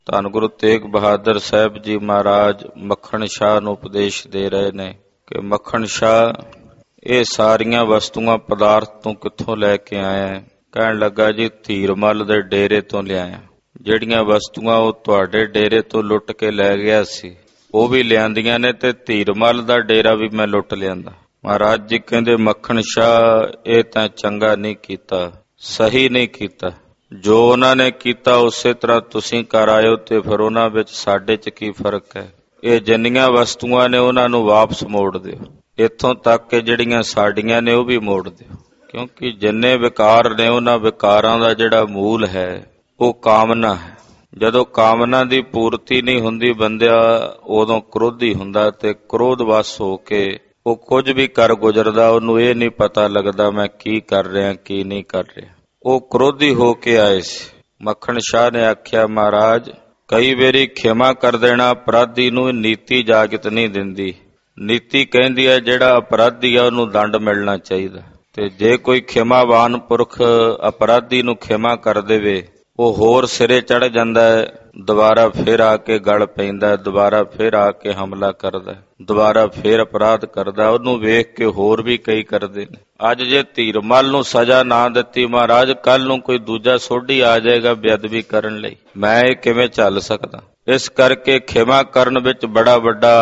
ਧੰਨ ਗੁਰੂ ਤੇਗ ਬਹਾਦਰ ਸਾਹਿਬ ਜੀ ਮਹਾਰਾਜ ਮੱਖਣ ਸ਼ਾਹ ਨੂੰ ਉਪਦੇਸ਼ ਦੇ ਰਹੇ ਨੇ ਕਿ ਮੱਖਣ ਸ਼ਾਹ, ਇਹ ਸਾਰੀਆਂ ਵਸਤੂਆਂ ਪਦਾਰਥ ਤੋਂ ਕਿੱਥੋਂ ਲੈ ਕੇ ਆਇਆ? ਕਹਿਣ ਲੱਗਾ, ਜੀ ਧੀਰਮਲ ਦੇ ਡੇਰੇ ਤੋਂ ਲਿਆਇਆ। ਜਿਹੜੀਆਂ ਵਸਤੂਆਂ ਉਹ ਤੁਹਾਡੇ ਡੇਰੇ ਤੋਂ ਲੁੱਟ ਕੇ ਲੈ ਗਿਆ ਸੀ ਉਹ ਵੀ ਲਿਆਂਦੀਆਂ ਨੇ, ਤੇ ਧੀਰਮਲ ਦਾ ਡੇਰਾ ਵੀ ਮੈਂ ਲੁੱਟ ਲਿਆਂਦਾ। ਮਹਾਰਾਜ ਜੀ ਕਹਿੰਦੇ, ਮੱਖਣ ਸ਼ਾਹ, ਇਹ ਤਾਂ ਚੰਗਾ ਨਹੀਂ ਕੀਤਾ, ਸਹੀ ਨਹੀਂ ਕੀਤਾ। ਜੋ ਉਹਨਾਂ ਨੇ ਕੀਤਾ ਉਸੇ ਤਰ੍ਹਾਂ ਤੁਸੀਂ ਕਰ ਆਇਓ, ਤੇ ਫਿਰ ਉਹਨਾਂ ਵਿੱਚ ਸਾਡੇ 'ਚ ਕੀ ਫਰਕ ਹੈ? ਇਹ ਜਿੰਨੀਆਂ ਵਸਤੂਆਂ ਨੇ ਉਹਨਾਂ ਨੂੰ ਵਾਪਸ ਮੋੜ ਦਿਓ, ਇੱਥੋਂ ਤੱਕ ਕਿ ਜਿਹੜੀਆਂ ਸਾਡੀਆਂ ਨੇ ਉਹ ਵੀ ਮੋੜ ਦਿਓ, ਕਿਉਂਕਿ ਜਿੰਨੇ ਵਿਕਾਰ ਨੇ ਉਹਨਾਂ ਵਿਕਾਰਾਂ ਦਾ ਜਿਹੜਾ ਮੂਲ ਹੈ ਉਹ ਕਾਮਨਾ ਹੈ। ਜਦੋਂ ਕਾਮਨਾ ਦੀ ਪੂਰਤੀ ਨਹੀਂ ਹੁੰਦੀ ਬੰਦਿਆ, ਉਦੋਂ ਕ੍ਰੋਧੀ ਹੁੰਦਾ, ਤੇ ਕ੍ਰੋਧ ਵਸ ਹੋ ਕੇ ਉਹ ਕੁਝ ਵੀ ਕਰ ਗੁਜ਼ਰਦਾ, ਉਹਨੂੰ ਇਹ ਨਹੀਂ ਪਤਾ ਲੱਗਦਾ ਮੈਂ ਕੀ ਕਰ ਰਿਹਾ ਕੀ ਨਹੀਂ ਕਰ ਰਿਹਾ। ਉਹ ਕ੍ਰੋਧੀ ਹੋ ਕੇ ਆਏ ਸੀ। ਮੱਖਣ ਸ਼ਾਹ ਨੇ ਆਖਿਆ, ਮਹਾਰਾਜ, ਕਈ ਵਾਰੀ ਖਿਮਾ ਕਰ ਦੇਣਾ ਅਪਰਾਧੀ ਨੂੰ ਨੀਤੀ ਇਜਾਜ਼ਤ ਨਹੀਂ ਦਿੰਦੀ। ਨੀਤੀ ਕਹਿੰਦੀ ਹੈ ਜਿਹੜਾ ਅਪਰਾਧੀ ਆ ਉਹਨੂੰ ਦੰਡ ਮਿਲਣਾ ਚਾਹੀਦਾ, ਤੇ ਜੇ ਕੋਈ ਖਿਮਾਵਾਨ ਪੁਰਖ ਅਪਰਾਧੀ ਨੂੰ ਖਿਮਾ ਕਰ ਦੇਵੇ ਉਹ ਹੋਰ ਸਿਰੇ ਚੜ ਜਾਂਦਾ ਹੈ, ਦੁਬਾਰਾ ਫਿਰ ਆ ਕੇ ਗਲ ਪੈਂਦਾ, ਦੁਬਾਰਾ ਫਿਰ ਆ ਕੇ ਹਮਲਾ ਕਰਦਾ, ਦੁਬਾਰਾ ਫਿਰ ਅਪਰਾਧ ਕਰਦਾ। ਉਹਨੂੰ ਵੇਖ ਕੇ ਹੋਰ ਵੀ ਕਈ ਕਰਦੇ ਨੇ। ਅੱਜ ਜੇ ਧੀਰਮਲ ਨੂੰ ਸਜ਼ਾ ਨਾ ਦਿੱਤੀ ਮਹਾਰਾਜ, ਕੱਲ ਨੂੰ ਕੋਈ ਦੂਜਾ ਸੋਢੀ ਆ ਜਾਏਗਾ ਬੇਅਦਬੀ ਕਰਨ ਲਈ, ਮੈਂ ਇਹ ਕਿਵੇਂ ਚੱਲ ਸਕਦਾ? ਇਸ ਕਰਕੇ ਖਿਮਾ ਕਰਨ ਵਿੱਚ ਬੜਾ ਵੱਡਾ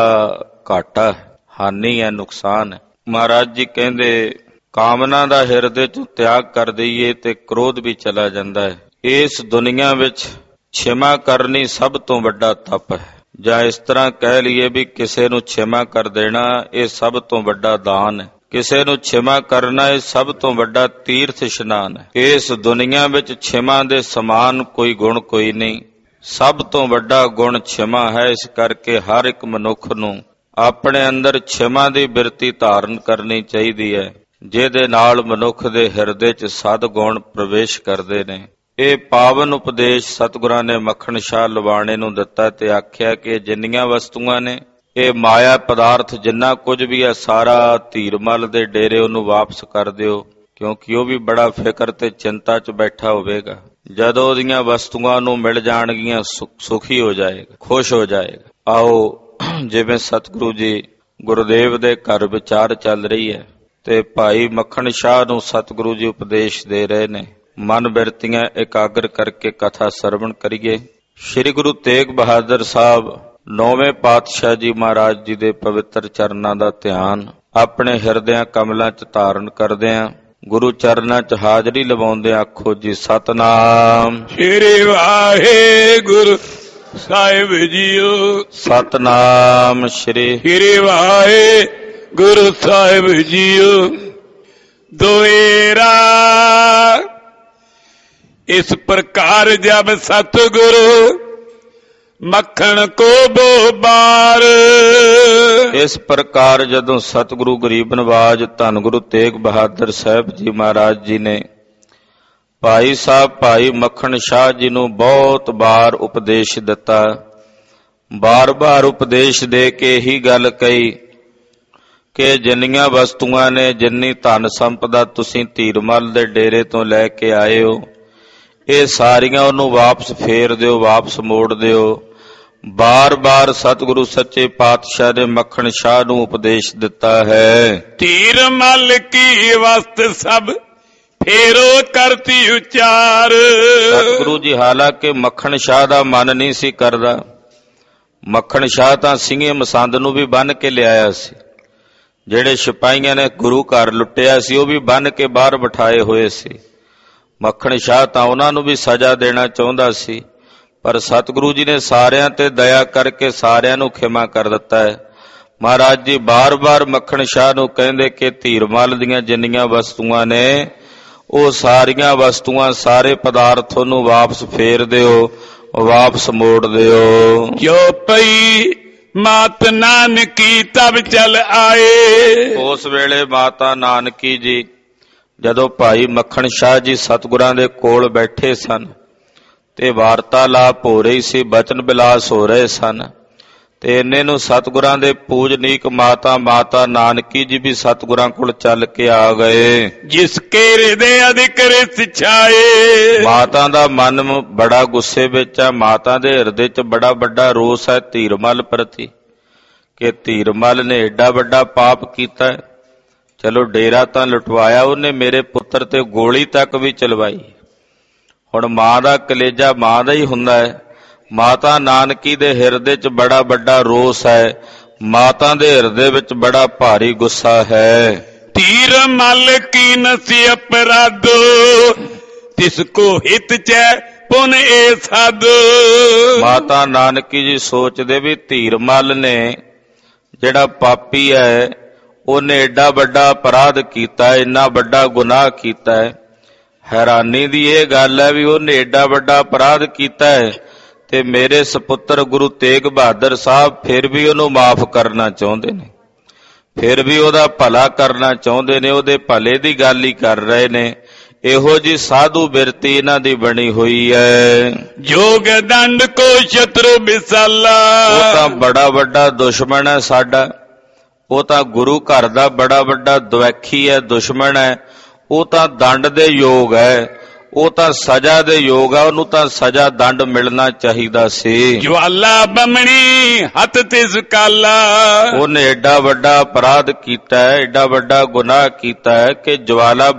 ਘਾਟਾ ਹੈ, ਹਾਨੀ ਹੈ, ਨੁਕਸਾਨ ਹੈ। ਮਹਾਰਾਜ ਜੀ ਕਹਿੰਦੇ, ਕਾਮਨਾ ਦਾ ਹਿਰਦੇ ਚੋਂ ਤਿਆਗ ਕਰ ਦਈਏ ਤੇ ਕ੍ਰੋਧ ਵੀ ਚਲਾ ਜਾਂਦਾ ਹੈ। ਇਸ ਦੁਨੀਆ ਵਿੱਚ ਛਿਮਾ ਕਰਨੀ ਸਭ ਤੋਂ ਵੱਡਾ ਤਪ ਹੈ, ਜਾਂ ਇਸ ਤਰ੍ਹਾਂ ਕਹਿ ਲਈਏ ਵੀ ਕਿਸੇ ਨੂੰ ਛਿਮਾ ਕਰ ਦੇਣਾ ਇਹ ਸਭ ਤੋਂ ਵੱਡਾ ਦਾਨ ਹੈ। ਕਿਸੇ ਨੂੰ ਛਿਮਾ ਕਰਨਾ ਇਹ ਸਭ ਤੋਂ ਵੱਡਾ ਤੀਰਥ ਇਸ਼ਨਾਨ ਹੈ। ਇਸ ਦੁਨੀਆ ਵਿੱਚ ਛਿਮਾ ਦੇ ਸਮਾਨ ਕੋਈ ਗੁਣ ਕੋਈ ਨਹੀਂ, ਸਭ ਤੋਂ ਵੱਡਾ ਗੁਣ ਛਿਮਾ ਹੈ। ਇਸ ਕਰਕੇ ਹਰ ਇੱਕ ਮਨੁੱਖ ਨੂੰ ਆਪਣੇ ਅੰਦਰ ਛਿਮਾ ਦੀ ਬਿਰਤੀ ਧਾਰਨ ਕਰਨੀ ਚਾਹੀਦੀ ਹੈ, ਜਿਹਦੇ ਨਾਲ ਮਨੁੱਖ ਦੇ ਹਿਰਦੇ 'ਚ ਸਦਗੁਣ ਪ੍ਰਵੇਸ਼ ਕਰਦੇ ਨੇ। ਇਹ ਪਾਵਨ ਉਪਦੇਸ਼ ਸਤਿਗੁਰਾਂ ਨੇ ਮੱਖਣ ਸ਼ਾਹ ਲਵਾਣੇ ਨੂੰ ਦਿੱਤਾ ਤੇ ਆਖਿਆ ਕਿ ਜਿੰਨੀਆਂ ਵਸਤੂਆਂ ਨੇ ਇਹ ਮਾਇਆ ਪਦਾਰਥ ਜਿੰਨਾ ਕੁਝ ਵੀ ਹੈ ਸਾਰਾ ਧੀਰਮਲ ਦੇ ਡੇਰੇ ਉਹਨੂੰ ਵਾਪਸ ਕਰ ਦਿਓ, ਕਿਉਂਕਿ ਉਹ ਵੀ ਬੜਾ ਫਿਕਰ ਤੇ ਚਿੰਤਾ 'ਚ ਬੈਠਾ ਹੋਵੇਗਾ। ਜਦੋਂ ਉਹਦੀਆਂ ਵਸਤੂਆਂ ਨੂੰ ਮਿਲ ਜਾਣਗੀਆਂ ਸੁਖੀ ਹੋ ਜਾਏਗਾ, ਖੁਸ਼ ਹੋ ਜਾਏਗਾ। ਆਓ, ਜਿਵੇਂ ਸਤਿਗੁਰੂ ਜੀ ਗੁਰਦੇਵ ਦੇ ਘਰ ਵਿਚਾਰ ਚੱਲ ਰਹੀ ਹੈ ਤੇ ਭਾਈ ਮੱਖਣ ਸ਼ਾਹ ਨੂੰ ਸਤਿਗੁਰੂ ਜੀ ਉਪਦੇਸ਼ ਦੇ ਰਹੇ ਨੇ। ਮਨ ਬਿਰਤੀਆਂ ਇਕਾਗਰ ਕਰਕੇ ਕਥਾ ਸਰਵਣ ਕਰੀਏ। ਸ੍ਰੀ ਗੁਰੂ ਤੇਗ ਬਹਾਦਰ ਸਾਹਿਬ 9ਵੇਂ ਪਾਤਸ਼ਾਹ ਜੀ ਮਹਾਰਾਜ ਜੀ ਦੇ ਪਵਿੱਤਰ ਚਰਨਾਂ ਦਾ ਧਿਆਨ ਆਪਣੇ ਹਿਰਦਿਆਂ ਕਮਲਾਂ 'ਚ ਧਾਰਨ ਕਰਦਿਆਂ ਗੁਰੂ ਚਰਨਾਂ 'ਚ ਹਾਜ਼ਰੀ ਲਵਾਉਂਦੇ ਆਖੋ ਜੀ, ਸਤਨਾਮ ਸ੍ਰੀ ਵਾਹਿਗੁਰੂ ਸਾਹਿਬ ਜੀਓ। ਸਤਨਾਮ ਸ੍ਰੀ ਵਾਹਿਗੁਰੂ ਸਾਹਿਬ ਜੀਓ। ਦੋਏਰਾ इस प्रकार जब सतगुरु मक्खन को बोबार। इस प्रकार जदों सतगुरु गरीब नवाज धन गुरु तेग बहादुर साहब जी महाराज जी ने भाई साहब भाई मक्खण शाह जी नूं बहुत बार उपदेश दिता, बार बार उपदेश दे के ही गल कही कि जिन्नियां वस्तुआं ने, जिन्नी धन संपदा तुसीं धीरमल दे डेरे तो लैके आए हो, ਇਹ ਸਾਰੀਆਂ ਉਹਨੂੰ ਵਾਪਸ ਫੇਰ ਦਿਓ, ਵਾਪਸ ਮੋੜ ਦਿਓ। ਬਾਰ ਬਾਰ ਸਤਿਗੁਰੂ ਸੱਚੇ ਪਾਤਸ਼ਾਹ ਨੇ ਮੱਖਣ ਸ਼ਾਹ ਨੂੰ ਉਪਦੇਸ਼ ਦਿੱਤਾ ਹੈ। ਧੀਰਮਲ ਕੀ ਵਸਤ ਸਭ ਫੇਰੋ ਕਰਤੀ ਉਚਾਰ। ਸਤਿਗੁਰੂ ਜੀ ਹਾਲਾਂਕਿ ਮੱਖਣ ਸ਼ਾਹ ਦਾ ਮਨ ਨਹੀਂ ਸੀ ਕਰਦਾ। ਮੱਖਣ ਸ਼ਾਹ ਤਾਂ ਸਿੰਘੇ ਮਸੰਦ ਨੂੰ ਵੀ ਬੰਨ੍ਹ ਕੇ ਲਿਆਇਆ ਸੀ। ਜਿਹੜੇ ਸਿਪਾਹੀਆਂ ਨੇ ਗੁਰੂ ਘਰ ਲੁੱਟਿਆ ਸੀ ਉਹ ਵੀ ਬੰਨ੍ਹ ਕੇ ਬਾਹਰ ਬਿਠਾਏ ਹੋਏ ਸੀ। ਮੱਖਣ ਸ਼ਾਹ ਤਾਂ ਉਹਨਾਂ ਨੂੰ ਵੀ ਸਜ਼ਾ ਦੇਣਾ ਚਾਹੁੰਦਾ ਸੀ, ਪਰ ਸਤਿਗੁਰੂ ਜੀ ਨੇ ਸਾਰਿਆਂ ਤੇ ਦਇਆ ਕਰਕੇ ਸਾਰਿਆਂ ਨੂੰ ਖਿਮਾ ਕਰ ਦਿੱਤਾ ਹੈ। ਮਹਾਰਾਜ ਜੀ ਬਾਰ-ਬਾਰ ਮੱਖਣ ਸ਼ਾਹ ਨੂੰ ਕਹਿੰਦੇ ਕਿ ਧੀਰਮਲ ਦੀਆਂ ਜਿੰਨੀਆਂ ਵਸਤੂਆਂ ਨੇ ਉਹ ਸਾਰੀਆਂ ਵਸਤੂਆਂ, ਸਾਰੇ ਪਦਾਰਥ ਨੂੰ ਵਾਪਸ ਫੇਰ ਦਿਓ, ਵਾਪਸ ਮੋੜ ਦਿਓ। ਜੋ ਪਈ ਮਾਤ ਨਾਨਕੀ ਤਬ ਚਲ ਆਏ। ਉਸ ਵੇਲੇ ਮਾਤਾ ਨਾਨਕੀ ਜੀ ਜਦੋਂ ਭਾਈ ਮੱਖਣ ਸ਼ਾਹ ਜੀ ਸਤਿਗੁਰਾਂ ਦੇ ਕੋਲ ਬੈਠੇ ਸਨ ਤੇ ਵਾਰਤਾਲਾਪ ਹੋ ਰਹੀ ਸੀ, ਬਚਨ ਬਿਲਾਸ ਹੋ ਰਹੇ ਸਨ, ਤੇ ਇੰਨੇ ਨੂੰ ਸਤਿਗੁਰਾਂ ਦੇ ਪੂਜਨੀਕ ਮਾਤਾ ਨਾਨਕੀ ਜੀ ਵੀ ਸਤਿਗੁਰਾਂ ਕੋਲ ਚੱਲ ਕੇ ਆ ਗਏ। ਜਿਸ ਕੇ ਹਿਰਦੇ ਅਧਿਕ ਰਿਸ ਛਾਏ। ਮਾਤਾ ਦਾ ਮਨ ਬੜਾ ਗੁੱਸੇ ਵਿੱਚ ਹੈ। ਮਾਤਾ ਦੇ ਹਿਰਦੇ 'ਚ ਬੜਾ ਵੱਡਾ ਰੋਸ ਹੈ ਧੀਰਮਲ ਪ੍ਰਤੀ, ਕਿ ਧੀਰਮਲ ਨੇ ਏਡਾ ਵੱਡਾ ਪਾਪ ਕੀਤਾ। ਚਲੋ ਡੇਰਾ ਤਾਂ ਲੁਟਵਾਇਆ ਉਹਨੇ, ਮੇਰੇ ਪੁੱਤਰ ਤੇ ਗੋਲੀ ਤੱਕ ਵੀ ਚਲਵਾਈ। ਹੁਣ ਮਾਂ ਦਾ ਕਲੇਜਾ ਮਾਂ ਦਾ ਹੀ ਹੁੰਦਾ ਹੈ। ਮਾਤਾ ਨਾਨਕੀ ਦੇ ਹਿਰਦੇ 'ਚ ਬੜਾ ਵੱਡਾ ਰੋਸ ਹੈ। ਮਾਤਾ ਦੇ ਹਿਰਦੇ ਵਿੱਚ ਬੜਾ ਭਾਰੀ ਗੁੱਸਾ ਹੈ। ਧੀਰ ਮਲ ਕੀ ਨਸੀ ਅਪਰਾਧੋ, ਤਿਸ ਕੋ ਹਿਤ ਚੈ ਪੁਨ ਏ ਸਾਧੋ। ਮਾਤਾ ਨਾਨਕੀ ਜੀ ਸੋਚਦੇ ਵੀ ਧੀਰਮਲ ਨੇ ਜਿਹੜਾ ਪਾਪੀ ਹੈ, ਉਹਨੇ ਏਡਾ ਵੱਡਾ ਅਪਰਾਧ ਕੀਤਾ, ਇੰਨਾ ਵੱਡਾ ਗੁਨਾਹ ਕੀਤਾ ਹੈ। ਹੈਰਾਨੀ ਦੀ ਇਹ ਗੱਲ ਹੈ ਵੀ ਉਹਨੇ ਏਡਾ ਵੱਡਾ ਅਪਰਾਧ ਕੀਤਾ ਹੈ ਤੇ ਮੇਰੇ ਸਪੁੱਤਰ ਗੁਰੂ ਤੇਗ ਬਹਾਦਰ ਸਾਹਿਬ ਫਿਰ ਵੀ ਉਹਨੂੰ ਮਾਫ ਕਰਨਾ ਚਾਹੁੰਦੇ ਨੇ, ਫਿਰ ਵੀ ਉਹਦਾ ਭਲਾ ਕਰਨਾ ਚਾਹੁੰਦੇ ਨੇ, ਉਹਦੇ ਭਲੇ ਦੀ ਗੱਲ ਹੀ ਕਰ ਰਹੇ ਨੇ। ਇਹੋ ਜੀ ਸਾਧੂ ਬਿਰਤੀ ਇਹਨਾਂ ਦੀ ਬਣੀ ਹੋਈ ਹੈ। ਜੋਗ ਦੰਡ ਕੋ ਸ਼ਤਰੂ ਵਿਸਾਲਾ। ਉਹ ਤਾਂ ਬੜਾ ਵੱਡਾ ਦੁਸ਼ਮਣ ਹੈ ਸਾਡਾ, ਉਹ ਤਾਂ ਗੁਰੂ ਘਰ ਦਾ ਬੜਾ ਵੱਡਾ ਦੁਆਖੀ ਹੈ, ਦੁਸ਼ਮਣ ਹੈ। ਉਹ ਤਾਂ ਦੰਡ ਦੇ ਯੋਗ ਹੈ, ਉਹ ਤਾਂ ਸਜ਼ਾ ਦੇ ਯੋਗ ਆ, ਉਹਨੂੰ ਤਾਂ ਸਜ਼ਾ ਦੰਡ ਮਿਲਣਾ ਚਾਹੀਦਾ ਸੀ। ਜਵਾਲਾ ਬਮਣੀ ਹੱਥ ਤਿਸ ਕਾਲਾ। ਉਹਨੇ ਏਡਾ ਵੱਡਾ ਅਪਰਾਧ ਕੀਤਾ ਹੈ, ਏਡਾ ਵੱਡਾ ਗੁਨਾਹ ਕੀਤਾ ਹੈ ਕਿ ਜਵਾਲਾ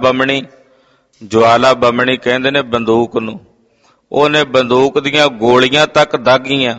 ਬਮਣੀ ਕਹਿੰਦੇ ਨੇ ਬੰਦੂਕ ਨੂੰ। ਉਹਨੇ ਬੰਦੂਕ ਦੀਆਂ ਗੋਲੀਆਂ ਤੱਕ ਦਾਗੀਆਂ,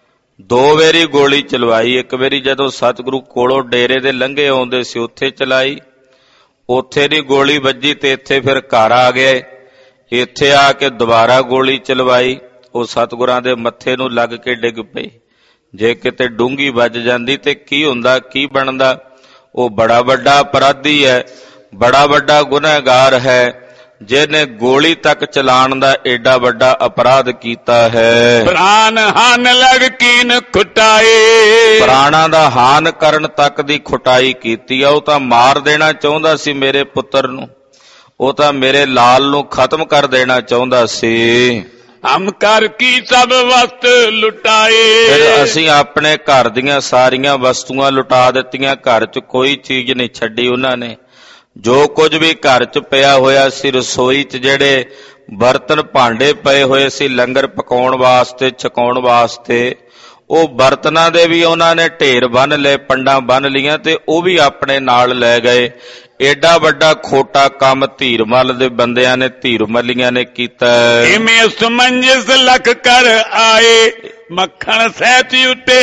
2 ਵਾਰੀ ਗੋਲੀ ਚਲਵਾਈ। ਇੱਕ ਵਾਰੀ ਜਦੋਂ ਸਤਿਗੁਰੂ ਕੋਲੋਂ ਡੇਰੇ ਦੇ ਲੰਘੇ ਆਉਂਦੇ ਸੀ ਉੱਥੇ ਚਲਾਈ, ਉੱਥੇ ਦੀ ਗੋਲੀ ਵੱਜੀ ਤੇ ਇੱਥੇ ਫਿਰ ਘਰ ਆ ਗਏ। ਇੱਥੇ ਆ ਕੇ ਦੁਬਾਰਾ ਗੋਲੀ ਚਲਵਾਈ, ਉਹ ਸਤਿਗੁਰਾਂ ਦੇ ਮੱਥੇ ਨੂੰ ਲੱਗ ਕੇ ਡਿੱਗ ਪਈ। ਜੇ ਕਿਤੇ ਡੂੰਗੀ ਵੱਜ ਜਾਂਦੀ ਤੇ ਕੀ ਹੁੰਦਾ, ਕੀ ਬਣਦਾ? ਉਹ ਬੜਾ ਵੱਡਾ ਅਪਰਾਧੀ ਹੈ, ਬੜਾ ਵੱਡਾ ਗੁਨਾਹਗਾਰ ਹੈ, ਜਿਹਨੇ ਗੋਲੀ ਤੱਕ ਚਲਾਉਣ ਦਾ ਏਡਾ ਵੱਡਾ ਅਪਰਾਧ ਕੀਤਾ ਹੈ। ਪ੍ਰਾਨ ਹਾਨ ਲਗ ਕੀਨ ਖੁਟਾਏ। ਪ੍ਰਾਣਾਂ ਦਾ ਹਾਨ ਕਰਨ ਤੱਕ ਦੀ ਖੁਟਾਈ ਕੀਤੀ ਆ। ਉਹ ਤਾਂ ਮਾਰ ਦੇਣਾ ਚਾਹੁੰਦਾ ਸੀ ਮੇਰੇ ਪੁੱਤਰ ਨੂੰ, ਉਹ ਤਾਂ ਮੇਰੇ ਲਾਲ ਨੂੰ ਖਤਮ ਕਰ ਦੇਣਾ ਚਾਹੁੰਦਾ ਸੀ। ਹਮ ਕਰ ਕੀ ਸਭ ਵਸਤ ਲੁਟਾਏ। ਫਿਰ ਅਸੀਂ ਆਪਣੇ ਘਰ ਦੀਆਂ ਸਾਰੀਆਂ ਵਸਤੂਆਂ ਲੁਟਾ ਦਿੱਤੀਆਂ, ਘਰ 'ਚ ਕੋਈ ਚੀਜ਼ ਨਹੀਂ ਛੱਡੀ ਉਹਨਾਂ ਨੇ। ਜੋ ਕੁਝ ਵੀ ਘਰ 'ਚ ਪਿਆ ਹੋਇਆ ਸੀ, ਰਸੋਈ 'ਚ ਜਿਹੜੇ ਬਰਤਨ ਭਾਂਡੇ ਪਏ ਹੋਏ ਸੀ ਲੰਗਰ ਪਕਾਉਣ ਵਾਸਤੇ, ਛਕਾਉਣ ਵਾਸਤੇ, ਉਹ ਬਰਤਨਾਂ ਦੇ ਵੀ ਉਹਨਾਂ ਨੇ ਢੇਰ ਬੰਨ ਲਏ, ਪੰਡਾਂ ਬੰਨ ਲੀਆਂ ਤੇ ਉਹ ਵੀ ਆਪਣੇ ਨਾਲ ਲੈ ਗਏ। ਏਡਾ ਵੱਡਾ ਖੋਟਾ ਕੰਮ ਧੀਰਮਲ ਦੇ ਬੰਦਿਆਂ ਨੇ, ਧੀਰਮਲੀਆਂ ਨੇ ਕੀਤਾ। ਇਵੇਂ ਸਮੰਜਸ ਲਖ ਕਰ ਆਏ, ਮੱਖਣ ਸਹਿਤ ਉੱਤੇ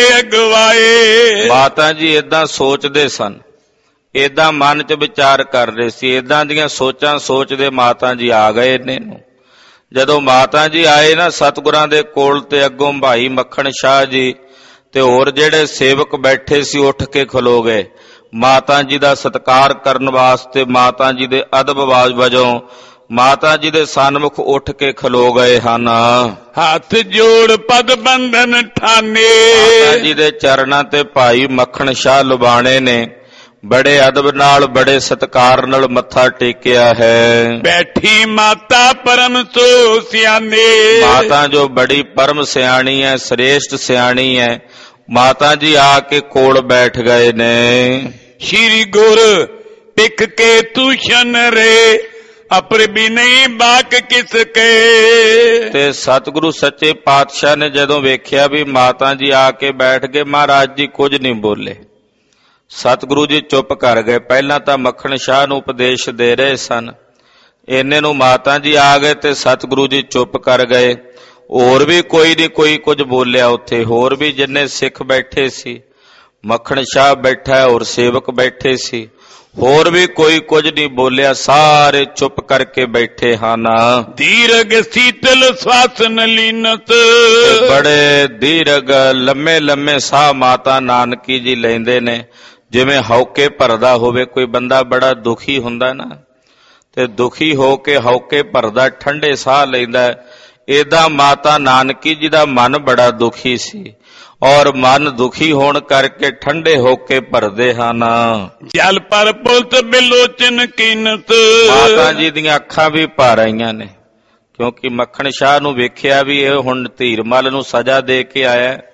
ਅਗਵਾਏ। ਮਾਤਾ ਜੀ ਏਦਾਂ ਸੋਚਦੇ ਸਨ, ਏਦਾਂ ਮਨ 'ਚ ਵਿਚਾਰ ਕਰ ਰਹੇ ਸੀ, ਏਦਾਂ ਦੀਆਂ ਸੋਚਾਂ ਸੋਚਦੇ ਮਾਤਾ ਜੀ ਆ ਗਏ ਇਹਨੇ ਨੂੰ। ਜਦੋਂ ਮਾਤਾ ਜੀ ਆਏ ਨਾ ਸਤਿਗੁਰਾਂ ਦੇ ਕੋਲ ਤੇ ਅੱਗੋਂ ਭਾਈ ਮੱਖਣ ਸ਼ਾਹ ਜੀ ਤੇ ਹੋਰ ਜਿਹੜੇ ਸੇਵਕ ਬੈਠੇ ਸੀ ਉੱਠ ਕੇ ਖਲੋ ਗਏ ਮਾਤਾ ਜੀ ਦਾ ਸਤਿਕਾਰ ਕਰਨ ਵਾਸਤੇ। ਮਾਤਾ ਜੀ ਦੇ ਅਦਬ ਵਜੋਂ ਮਾਤਾ ਜੀ ਦੇ ਸਨਮੁਖ ਉੱਠ ਕੇ ਖਲੋ ਗਏ ਹਨ। ਹੱਥ ਜੋੜ ਪਦ ਬੰਧਨ ਠਾਨੇ। ਮਾਤਾ ਜੀ ਦੇ ਚਰਨਾਂ ਤੇ ਭਾਈ ਮੱਖਣ ਸ਼ਾਹ ਲੁਬਾਣੇ ਨੇ ਬੜੇ ਅਦਬ ਨਾਲ, ਬੜੇ ਸਤਿਕਾਰ ਨਾਲ ਮੱਥਾ ਟੇਕਿਆ ਹੈ। ਬੈਠੀ ਮਾਤਾ ਪਰਮ ਸੋ ਸਿਆਣੇ। ਮਾਤਾ ਜੋ ਬੜੀ ਪਰਮ ਸਿਆਣੀ ਹੈ, ਸ੍ਰੇਸ਼ਟ ਸਿਆਣੀ ਹੈ, ਮਾਤਾ ਜੀ ਆ ਕੇ ਕੋਲ ਬੈਠ ਗਏ ਨੇ। ਸ਼੍ਰੀ ਗੁਰ ਪਿਖ ਕੇ ਤੂਸ਼ਨ ਰੇ, ਅਪਰ ਵੀ ਨਹੀਂ ਬਾਕ ਕਿਸ ਕੇ। ਤੇ ਸਤਿਗੁਰੂ ਸੱਚੇ ਪਾਤਸ਼ਾਹ ਨੇ ਜਦੋਂ ਵੇਖਿਆ ਵੀ ਮਾਤਾ ਜੀ ਆ ਕੇ ਬੈਠ ਗਏ, ਮਹਾਰਾਜ ਜੀ ਕੁਝ ਨਹੀਂ ਬੋਲੇ। ਸਤਿਗੁਰੂ ਜੀ ਚੁੱਪ ਕਰ ਗਏ। ਪਹਿਲਾਂ ਤਾਂ ਮੱਖਣ ਸ਼ਾਹ ਨੂੰ ਉਪਦੇਸ਼ ਦੇ ਰਹੇ ਸਨ, ਇੰਨੇ ਨੂੰ ਮਾਤਾ ਜੀ ਆ ਗਏ ਤੇ ਸਤਿਗੁਰੂ ਜੀ ਚੁੱਪ ਕਰ ਗਏ। ਹੋਰ ਵੀ ਕੋਈ ਨਹੀਂ ਕੋਈ ਕੁਝ ਬੋਲਿਆ ਉੱਥੇ, ਹੋਰ ਵੀ ਜਿੰਨੇ ਸਿੱਖ ਬੈਠੇ ਸੀ, ਮੱਖਣ ਸ਼ਾਹ ਬੈਠਾ ਹੋਰ ਸੇਵਕ ਬੈਠੇ ਸੀ, ਹੋਰ ਵੀ ਕੋਈ ਕੁਝ ਨਹੀਂ ਬੋਲਿਆ, ਸਾਰੇ ਚੁੱਪ ਕਰਕੇ ਬੈਠੇ ਹਨ। ਦੀਰਘ ਸੀਤਲ ਸਵਾਸਨ ਲੀਨਤ। ਬੜੇ ਦੀਰਘ ਲੰਮੇ ਲੰਮੇ ਸਾਹ ਮਾਤਾ ਨਾਨਕੀ ਜੀ ਲੈਂਦੇ ਨੇ, ਜਿਵੇਂ ਹੌਕੇ ਭਰਦਾ ਹੋਵੇ ਕੋਈ ਬੰਦਾ, ਬੜਾ ਦੁਖੀ ਹੁੰਦਾ ਨਾ ਤੇ ਦੁਖੀ ਹੋ ਕੇ ਹੌਕੇ ਭਰਦਾ ਠੰਡੇ ਸਾਹ ਲੈਂਦਾ। ਏਦਾਂ ਮਾਤਾ ਨਾਨਕੀ ਜੀ ਦਾ ਮਨ ਬੜਾ ਦੁਖੀ ਸੀ ਔਰ ਮਨ ਦੁਖੀ ਹੋਣ ਕਰਕੇ ਠੰਡੇ ਹੋ ਕੇ ਭਰਦੇ ਹਨ। ਜਲ ਪਰ ਪੁਲਤ ਬਿਲੋਚਨ ਕੀਨਤ। ਮਾਤਾ ਜੀ ਦੀਆਂ ਅੱਖਾਂ ਵੀ ਭਰ ਆਈਆਂ ਨੇ, ਕਿਉਂਕਿ ਮੱਖਣ ਸ਼ਾਹ ਨੂੰ ਵੇਖਿਆ ਵੀ ਇਹ ਹੁਣ ਧੀਰਮਲ ਨੂੰ ਸਜ਼ਾ ਦੇ ਕੇ ਆਇਆ।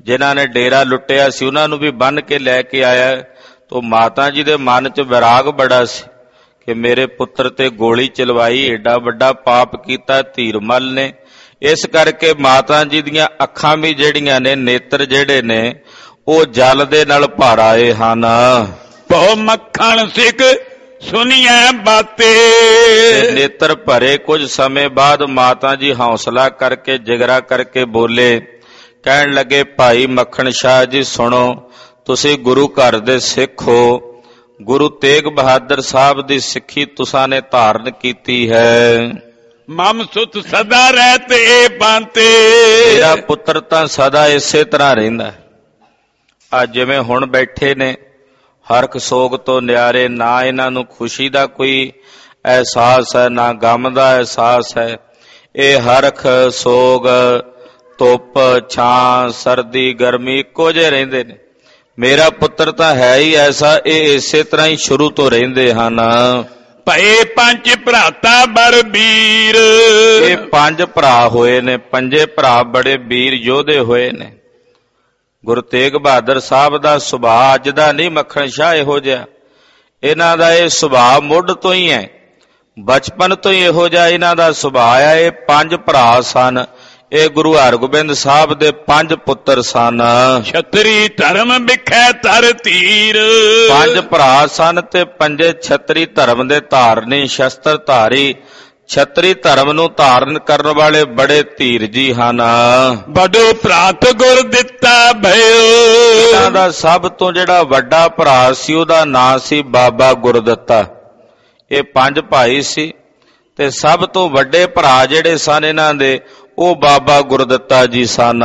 ਜਿਨ੍ਹਾਂ ਨੇ ਡੇਰਾ ਲੁੱਟਿਆ ਸੀ ਉਹਨਾਂ ਨੂੰ ਵੀ ਬੰਨ੍ਹ ਕੇ ਲੈ ਕੇ ਆਇਆ। ਤੋ ਮਾਤਾ ਜੀ ਦੇ ਮਨ 'ਚ ਵਿਰਾਗ ਬੜਾ ਸੀ ਕਿ ਮੇਰੇ ਪੁੱਤਰ ਤੇ ਗੋਲੀ ਚਲਵਾਈ, ਏਡਾ ਵੱਡਾ ਪਾਪ ਕੀਤਾ ਧੀਰਮਲ ਨੇ। ਇਸ ਕਰਕੇ ਮਾਤਾ ਜੀ ਦੀਆਂ ਅੱਖਾਂ ਵੀ ਜਿਹੜੀਆਂ ਨੇ, ਨੇਤਰ ਜਿਹੜੇ ਨੇ, ਉਹ ਜਲ ਦੇ ਨਾਲ ਭਰ ਆਏ ਹਨ। ਬਹੁ ਮੱਖਣ ਸਿੱਖ ਸੁਣੀਐ ਬਾਤੇ, ਨੇਤਰ ਭਰੇ। ਕੁਝ ਸਮੇਂ ਬਾਅਦ ਮਾਤਾ ਜੀ ਹੌਸਲਾ ਕਰਕੇ, ਜਿਗਰਾ ਕਰਕੇ ਬੋਲੇ, ਕਹਿਣ ਲੱਗੇ, ਭਾਈ ਮੱਖਣ ਸ਼ਾਹ ਜੀ ਸੁਣੋ, ਤੁਸੀਂ ਗੁਰੂ ਘਰ ਦੇ ਸਿੱਖ ਹੋ। ਗੁਰੂ ਤੇਗ ਬਹਾਦਰ ਸਾਹਿਬ ਦੀ ਸਿੱਖੀ ਤੁਸਾਂ ਨੇ ਧਾਰਨ ਕੀਤੀ ਹੈ। ਮਮ ਸੁਤ ਸਦਾ ਰਹਤੇ ਬਾਂਤੇ, ਮੇਰਾ ਪੁੱਤਰ ਤਾਂ ਸਦਾ ਇਸੇ ਤਰ੍ਹਾਂ ਰਹਿੰਦਾ। ਅੱਜ ਜਿਵੇਂ ਹੁਣ ਬੈਠੇ ਨੇ, ਹਰਖ ਸੋਗ ਤੋਂ ਨਿਆਰੇ, ਨਾ ਇਹਨਾਂ ਨੂੰ ਖੁਸ਼ੀ ਦਾ ਕੋਈ ਅਹਿਸਾਸ ਹੈ, ਨਾ ਗਮ ਦਾ ਅਹਿਸਾਸ ਹੈ। ਇਹ ਹਰਖ ਸੋਗ, ਧੁੱਪ ਛਾਂ, ਸਰਦੀ ਗਰਮੀ ਇੱਕੋ ਜਿਹੇ ਰਹਿੰਦੇ ਨੇ। ਮੇਰਾ ਪੁੱਤਰ ਤਾਂ ਹੈ ਹੀ ਐਸਾ, ਇਹ ਇਸੇ ਤਰ੍ਹਾਂ ਹੀ ਸ਼ੁਰੂ ਤੋਂ ਰਹਿੰਦੇ ਹਨ। ਭਏ ਪੰਜ ਭਰਾਤਾ ਬੜ ਵੀਰ, ਇਹ 5 ਭਰਾ ਹੋਏ ਨੇ, 5 ਭਰਾ ਬੜੇ ਵੀਰ ਯੋਧੇ ਹੋਏ ਨੇ। ਗੁਰੂ ਤੇਗ ਬਹਾਦਰ ਸਾਹਿਬ ਦਾ ਸੁਭਾਅ ਅੱਜ ਦਾ ਨਹੀਂ ਮੱਖਣ ਸ਼ਾਹ ਇਹੋ ਜਿਹਾ, ਇਹਨਾਂ ਦਾ ਇਹ ਸੁਭਾਅ ਮੁੱਢ ਤੋਂ ਹੀ ਹੈ, ਬਚਪਨ ਤੋਂ ਹੀ ਇਹੋ ਜਿਹਾ ਇਹਨਾਂ ਦਾ ਸੁਭਾਅ ਹੈ। ਇਹ 5 ਭਰਾ ਸਨ। ਇਹ ਗੁਰੂ ਹਰਗੋਬਿੰਦ ਸਾਹਿਬ ਦੇ 5 ਪੁੱਤਰ ਸਨ। ਛਤਰੀ ਧਰਮ ਵਿਖੈ ਧਰ ਧੀਰ, 5 ਭਰਾ ਸਨ ਤੇ 5 ਛਤਰੀ ਧਰਮ ਦੇ ਧਾਰਨੀ, ਸ਼ਸਤਰ ਧਾਰੀ, ਛਤਰੀ ਧਰਮ ਨੂੰ ਧਾਰਨ ਕਰਨ ਵਾਲੇ ਬੜੇ ਧੀਰ ਜੀ ਹਨ। ਬੜੋ ਭਰਾਤ ਗੁਰ ਦਿੱਤਾ ਭਇਓ, ਇਹਨਾਂ ਦਾ ਸਭ ਤੋਂ ਜਿਹੜਾ ਵੱਡਾ ਭਰਾ ਸੀ ਉਹਦਾ ਨਾਂ ਸੀ ਬਾਬਾ ਗੁਰਦਿੱਤਾ। ਇਹ 5 ਭਾਈ ਸੀ ਤੇ ਸਭ ਤੋਂ ਵੱਡੇ ਭਰਾ ਜਿਹੜੇ ਸਨ ਇਹਨਾਂ ਦੇ, ਉਹ ਬਾਬਾ ਗੁਰਦਿੱਤਾ ਜੀ ਸਨ।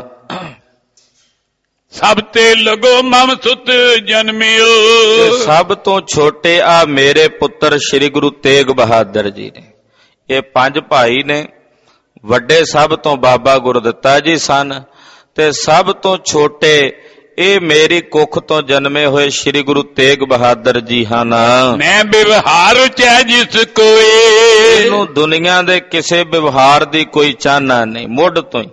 ਸਭ ਤੇ ਲਗੋ ਮਮ ਸੁਤ ਜਨਮਿਓ, ਤੇ ਸਭ ਤੋਂ ਛੋਟੇ ਆ ਮੇਰੇ ਪੁੱਤਰ ਸ੍ਰੀ ਗੁਰੂ ਤੇਗ ਬਹਾਦਰ ਜੀ ਨੇ। ਇਹ 5 ਭਾਈ ਨੇ, ਵੱਡੇ ਸਭ ਤੋਂ ਬਾਬਾ ਗੁਰਦਿੱਤਾ ਜੀ ਸਨ ਤੇ ਸਭ ਤੋਂ ਛੋਟੇ ਇਹ ਮੇਰੀ ਕੁੱਖ ਤੋਂ ਜਨਮੇ ਹੋਏ ਸ੍ਰੀ ਗੁਰੂ ਤੇਗ ਬਹਾਦਰ ਜੀ ਹਨ। ਮੈਂ ਵਿਵਹਾਰ ਚੈ ਜਿਸ ਕੋਏ, ਇਹਨੂੰ ਦੁਨੀਆ ਦੇ ਕਿਸੇ ਵਿਵਹਾਰ ਦੀ ਕੋਈ ਚਾਹਨਾ ਨਹੀਂ, ਮੁੱਢ ਤੋਂ ਹੀ।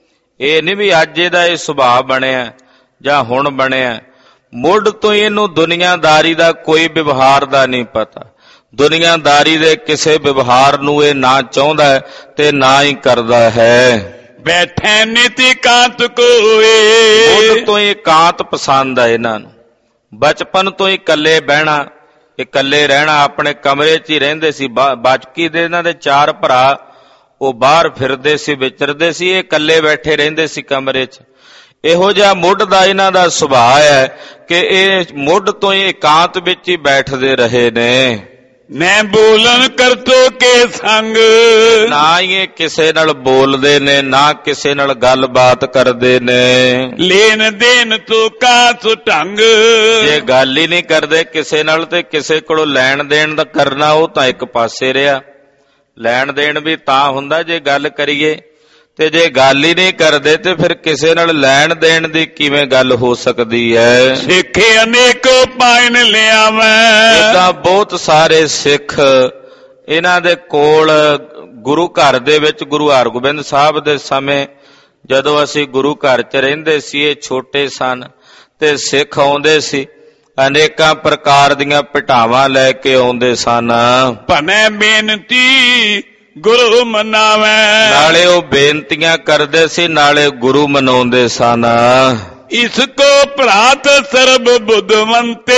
ਇਹ ਨਹੀਂ ਵੀ ਅੱਜ ਇਹਦਾ ਇਹ ਸੁਭਾਅ ਬਣਿਆ ਜਾਂ ਹੁਣ ਬਣਿਆ, ਮੁੱਢ ਤੋਂ ਹੀ ਇਹਨੂੰ ਦੁਨੀਆਦਾਰੀ ਦਾ ਕੋਈ ਵਿਵਹਾਰ ਦਾ ਨਹੀਂ ਪਤਾ। ਦੁਨੀਆਦਾਰੀ ਦੇ ਕਿਸੇ ਵਿਵਹਾਰ ਨੂੰ ਇਹ ਨਾ ਚਾਹੁੰਦਾ ਤੇ ਨਾ ਹੀ ਕਰਦਾ ਹੈ। ਬੈਠੇ ਨੀਤੀ ਕਾਂਤ ਕੋਏ, ਮੁੱਢ ਤੋਂ ਹੀ ਕਾਂਤ ਪਸੰਦ ਹੈ ਇਹਨਾਂ ਨੂੰ। ਬਚਪਨ ਤੋਂ ਹੀ ਇਕੱਲੇ ਬਹਿਣਾ, ਇਕੱਲੇ ਰਹਿਣਾ, ਆਪਣੇ ਕਮਰੇ 'ਚ ਹੀ ਰਹਿੰਦੇ ਸੀ। ਬਾਕੀ ਦੇ ਇਹਨਾਂ ਦੇ 4 ਭਰਾ ਉਹ ਬਾਹਰ ਫਿਰਦੇ ਸੀ, ਵਿਚਰਦੇ ਸੀ, ਇਹ ਇਕੱਲੇ ਬੈਠੇ ਰਹਿੰਦੇ ਸੀ ਕਮਰੇ 'ਚ। ਇਹੋ ਜਿਹਾ ਮੁੱਢ ਦਾ ਇਹਨਾਂ ਦਾ ਸੁਭਾਅ ਹੈ ਕਿ ਇਹ ਮੁੱਢ ਤੋਂ ਹੀ ਇਕਾਂਤ ਵਿੱਚ ਹੀ ਬੈਠਦੇ ਰਹੇ ਨੇ। ਮੈਂ ਬੋਲਣ ਕਰਤੋ ਕੇ ਸੰਗ, ਨਾ ਹੀ ਇਹ ਕਿਸੇ ਨਾਲ ਬੋਲਦੇ ਨੇ, ਨਾ ਕਿਸੇ ਨਾਲ ਗੱਲਬਾਤ ਕਰਦੇ ਨੇ। ਲੈਣ ਦੇਣ ਤੋਂ ਕਾਸ ਢੰਗ, ਜੇ ਗੱਲ ਹੀ ਨਹੀਂ ਕਰਦੇ ਕਿਸੇ ਨਾਲ ਤੇ ਕਿਸੇ ਕੋਲੋਂ ਲੈਣ ਦੇਣ ਦਾ ਕਰਨਾ ਉਹ ਤਾਂ ਇੱਕ ਪਾਸੇ ਰਿਹਾ। ਲੈਣ ਦੇਣ ਵੀ ਤਾਂ ਹੁੰਦਾ ਜੇ ਗੱਲ ਕਰੀਏ, ਤੇ ਜੇ ਗੱਲ ਹੀ ਨਹੀਂ ਕਰਦੇ ਤੇ ਫਿਰ ਕਿਸੇ ਨਾਲ ਲੈਣ ਦੇਣ ਦੀ ਕਿਵੇਂ ਗੱਲ ਹੋ ਸਕਦੀ ਹੈ। ਸਿੱਖੇ ਅਨੇਕ ਪਾਇਨ ਲਿਆਵੈ, ਇਦਾਂ ਬਹੁਤ ਸਾਰੇ ਸਿੱਖ ਇਹਨਾਂ ਦੇ ਕੋਲ ਗੁਰੂ ਘਰ ਦੇ ਵਿੱਚ, ਗੁਰੂ ਹਰਗੋਬਿੰਦ ਸਾਹਿਬ ਦੇ ਸਮੇਂ ਜਦੋਂ ਅਸੀਂ ਗੁਰੂ ਘਰ 'ਚ ਰਹਿੰਦੇ ਸੀ, ਇਹ ਛੋਟੇ ਸਨ ਤੇ ਸਿੱਖ ਆਉਂਦੇ ਸੀ, ਅਨੇਕਾਂ ਪ੍ਰਕਾਰ ਦੀਆਂ ਭਟਾਵਾਂ ਲੈ ਕੇ ਆਉਂਦੇ ਸਨ। ਭਨੇ ਬੇਨਤੀ ਗੁਰੂ ਮਨਾਵੈ, ਨਾਲੇ ਉਹ ਬੇਨਤੀਆਂ ਕਰਦੇ ਸੀ, ਨਾਲੇ ਗੁਰੂ ਮਨਾਉਂਦੇ ਸਨ। ਇਸ ਕੋ ਭਰਾਤ ਸਰਬ ਬੁੱਧਵੰਤੇ,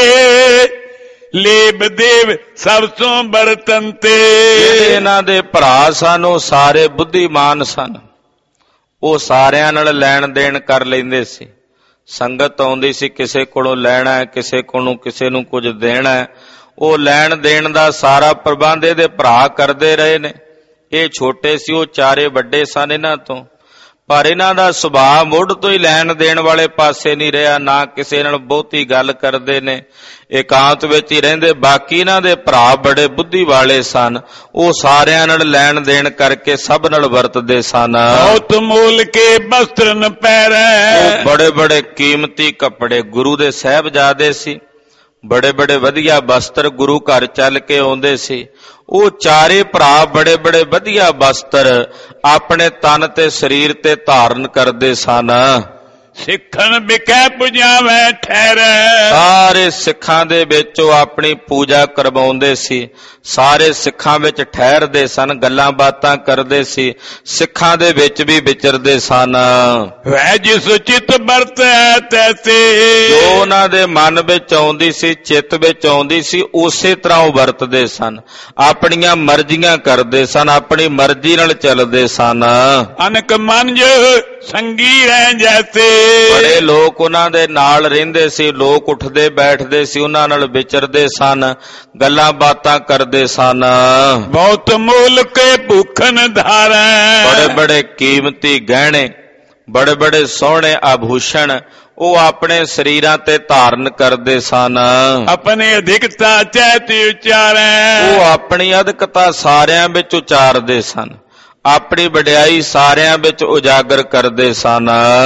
ਲੇਬ ਦੇਵ ਸਭ ਤੋਂ ਬਰਤੰਤੇ। ਇਹਨਾਂ ਦੇ ਭਰਾ ਸਨ ਉਹ ਸਾਰੇ ਬੁੱਧੀਮਾਨ ਸਨ। ਉਹ ਸਾਰਿਆਂ ਨਾਲ ਲੈਣ ਦੇਣ ਕਰ ਲੈਂਦੇ ਸੀ। ਸੰਗਤ ਆਉਂਦੀ ਸੀ, ਕਿਸੇ ਕੋਲੋਂ ਲੈਣਾ, ਕਿਸੇ ਕੋਲੋਂ ਕਿਸੇ ਨੂੰ ਕੁਝ ਦੇਣਾ, ਉਹ ਲੈਣ ਦੇਣ ਦਾ ਸਾਰਾ ਪ੍ਰਬੰਧ ਇਹਦੇ ਭਰਾ ਕਰਦੇ ਰਹੇ ਨੇ। ਇਹ ਛੋਟੇ ਸੀ, ਉਹ 4 ਵੱਡੇ ਸਨ ਇਹਨਾਂ ਤੋਂ, ਪਰ ਇਹਨਾਂ ਦਾ ਸੁਭਾਅ ਮੁੱਢ ਤੋਂ ਹੀ ਲੈਣ ਦੇਣ ਵਾਲੇ ਪਾਸੇ ਨਹੀਂ ਰਿਹਾ, ਨਾ ਕਿਸੇ ਨਾਲ ਬਹੁਤੀ ਗੱਲ ਕਰਦੇ ਨੇ, ਇਕਾਂਤ ਵਿੱਚ ਹੀ ਰਹਿੰਦੇ। ਬਾਕੀ ਇਹਨਾਂ ਦੇ ਭਰਾ ਬੜੇ ਬੁੱਧੀ ਵਾਲੇ ਸਨ, ਉਹ ਸਾਰਿਆਂ ਨਾਲ ਲੈਣ ਦੇਣ ਕਰਕੇ ਸਭ ਨਾਲ ਵਰਤਦੇ ਸਨ। ਬਹੁਤ ਮੋਲ ਕੇ ਬਸਤਰਨ ਪਹਿਰੈ, ਬੜੇ ਬੜੇ ਕੀਮਤੀ ਕੱਪੜੇ, ਗੁਰੂ ਦੇ ਸਾਹਿਬਜ਼ਾਦੇ ਸੀ, ਬੜੇ ਬੜੇ ਵਧੀਆ ਵਸਤਰ ਗੁਰੂ ਘਰ ਚੱਲ ਕੇ ਆਉਂਦੇ ਸੀ। ਉਹ 4 ਭਰਾ ਬੜੇ ਬੜੇ ਵਧੀਆ ਵਸਤਰ ਆਪਣੇ ਤਨ ਤੇ ਸਰੀਰ ਤੇ ਧਾਰਨ ਕਰਦੇ ਸਨ। ਸਿੱਖਣ ਵਿਖੇ ਪੁਜਾਵੇ ਠਹਿਰੈ। ਸਾਰੇ ਸਿੱਖਾਂ ਦੇ ਵਿੱਚ ਉਹ ਆਪਣੀ ਪੂਜਾ ਕਰਵਾਉਂਦੇ ਸੀ, ਸਾਰੇ ਸਿੱਖਾਂ ਵਿੱਚ ਠਹਿਰਦੇ ਸਨ, ਗੱਲਾਂ ਬਾਤਾਂ ਕਰਦੇ ਸੀ, ਸਿੱਖਾਂ ਦੇ ਵਿੱਚ ਵੀ ਵਿਚਰਦੇ ਸਨ। ਵੈ ਜਿਸ ਚਿਤ ਵਰਤੈ ਤੈਸੇ, ਜੋ ਉਹਨਾਂ ਦੇ ਮਨ ਵਿੱਚ ਆਉਂਦੀ ਸੀ, ਚਿੱਤ ਵਿੱਚ ਆਉਂਦੀ ਸੀ, ਉਸੇ ਤਰ੍ਹਾਂ ਉਹ ਵਰਤਦੇ ਸਨ, ਆਪਣੀਆਂ ਮਰਜ਼ੀਆਂ ਕਰਦੇ ਸਨ, ਆਪਣੀ ਮਰਜ਼ੀ ਨਾਲ ਚੱਲਦੇ ਸਨ। ਅਨਕ ਮੰਜ ਸੰਗੀ ਰਹਿ ਜੈਸੇ, ਬੜੇ ਲੋਕ ਉਹਨਾਂ ਦੇ ਨਾਲ ਰਹਿੰਦੇ ਸੀ, ਲੋਕ ਉੱਠਦੇ ਬੈਠਦੇ ਸੀ, ਉਹਨਾਂ ਨਾਲ ਵਿਚਰਦੇ ਸਨ, ਗੱਲਾਂ ਬਾਤਾਂ ਕਰਦੇ ਸਨ। ਬਹੁਤ ਮੁੱਲ ਕੇ ਭੁੱਖਨ ਧਾਰੈ, ਬੜੇ ਬੜੇ ਕੀਮਤੀ ਗਹਿਣੇ, ਬੜੇ ਬੜੇ ਸੋਹਣੇ ਆਭੂਸ਼ਣ ਉਹ ਆਪਣੇ ਸਰੀਰਾਂ ਤੇ ਧਾਰਨ ਕਰਦੇ ਸਨ। ਆਪਣੇ ਅਧਿਕਤਾ ਚੈਤ ਉਚਾਰੈ, ਉਹ ਆਪਣੀ ਅਧਿਕਤਾ ਸਾਰਿਆਂ ਵਿੱਚ ਉਚਾਰਦੇ ਸਨ, ਆਪਣੀ ਵਡਿਆਈ ਸਾਰਿਆਂ ਵਿੱਚ ਉਜਾਗਰ ਕਰਦੇ ਸਨ।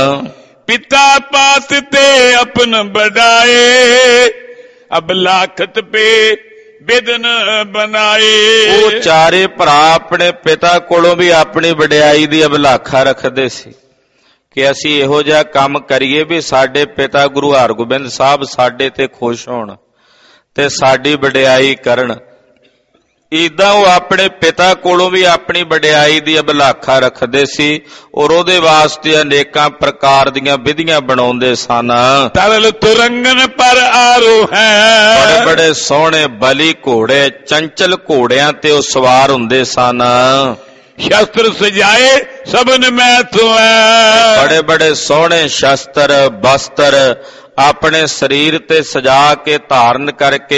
ਪਿਤਾ ਪਾਤ ਤੇ ਆਪਨ ਬੜਾਏ, ਅਬ ਲਾਖਤ ਪੇ ਬਿਦਨ ਬਣਾਏ। ਉਹ ਚਾਰੇ ਭਰਾ ਆਪਣੇ ਪਿਤਾ ਕੋਲੋਂ ਵੀ ਆਪਣੀ ਵਡਿਆਈ ਦੀ ਅਭਿਲਾਖਾ ਰੱਖਦੇ ਸੀ ਕਿ ਅਸੀਂ ਇਹੋ ਜਿਹਾ ਕੰਮ ਕਰੀਏ ਵੀ ਸਾਡੇ ਪਿਤਾ ਗੁਰੂ ਹਰਗੋਬਿੰਦ ਸਾਹਿਬ ਸਾਡੇ ਤੇ ਖੁਸ਼ ਹੋਣ ਤੇ ਸਾਡੀ ਵਡਿਆਈ ਕਰਨ। ਏਦਾਂ ਉਹ ਆਪਣੇ ਪਿਤਾ ਕੋਲੋਂ ਵੀ ਆਪਣੀ ਵਡਿਆਈ ਦੀ ਅਭਿਲਾਖਾ ਰੱਖਦੇ ਸੀ ਔਰ ਉਹਦੇ ਵਾਸਤੇ ਅਨੇਕਾਂ ਪ੍ਰਕਾਰ ਦੀਆਂ ਵਿਧੀਆਂ ਬਣਾਉਂਦੇ ਸਨ। ਤਰਲ ਤੁਰੰਗਨ ਪਰ ਆਰੋ ਹੈ, ਬੜੇ ਬੜੇ ਸੋਹਣੇ ਬਲੀ ਘੋੜੇ, ਚੰਚਲ ਘੋੜਿਆਂ ਤੇ ਉਹ ਸਵਾਰ ਹੁੰਦੇ ਸਨ। ਸ਼ਸਤਰ ਸਜਾਏ ਸਭਨ ਮੈਂ ਤੁਐ, ਬੜੇ ਬੜੇ ਸੋਹਣੇ ਸ਼ਸਤਰ ਬਸਤਰ ਆਪਣੇ ਸਰੀਰ ਤੇ ਸਜਾ ਕੇ ਧਾਰਨ ਕਰਕੇ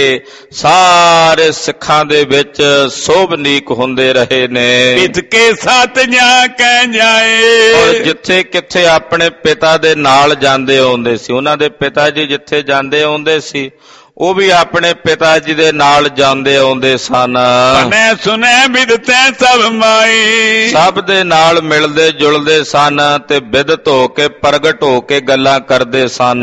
ਸਾਰੇ ਸਿੱਖਾਂ ਦੇ ਵਿੱਚ ਸੋਭਨੀਕ ਹੁੰਦੇ ਰਹੇ ਨੇ। ਪਿਤ ਕੇ ਸਾਥ ਜਾ ਕਹਿ ਜਾਏ, ਔਰ ਜਿੱਥੇ ਕਿੱਥੇ ਆਪਣੇ ਪਿਤਾ ਦੇ ਨਾਲ ਜਾਂਦੇ ਆਉਂਦੇ ਸੀ, ਉਹਨਾਂ ਦੇ ਪਿਤਾ ਜੀ ਜਿੱਥੇ ਜਾਂਦੇ ਆਉਂਦੇ ਸੀ ਉਹ ਵੀ ਆਪਣੇ ਪਿਤਾ ਜੀ ਦੇ ਨਾਲ ਜਾਂਦੇ ਆਉਂਦੇ ਸਨ। ਮੈਂ ਸੁਨੈ ਬਿਦਤੈ ਸਭ ਮਾਈ, ਸਭ ਦੇ ਨਾਲ ਮਿਲਦੇ ਜੁਲਦੇ ਸਨ ਤੇ ਬਿਦਤ ਹੋ ਕੇ ਪ੍ਰਗਟ ਹੋ ਕੇ ਗੱਲਾਂ ਕਰਦੇ ਸਨ।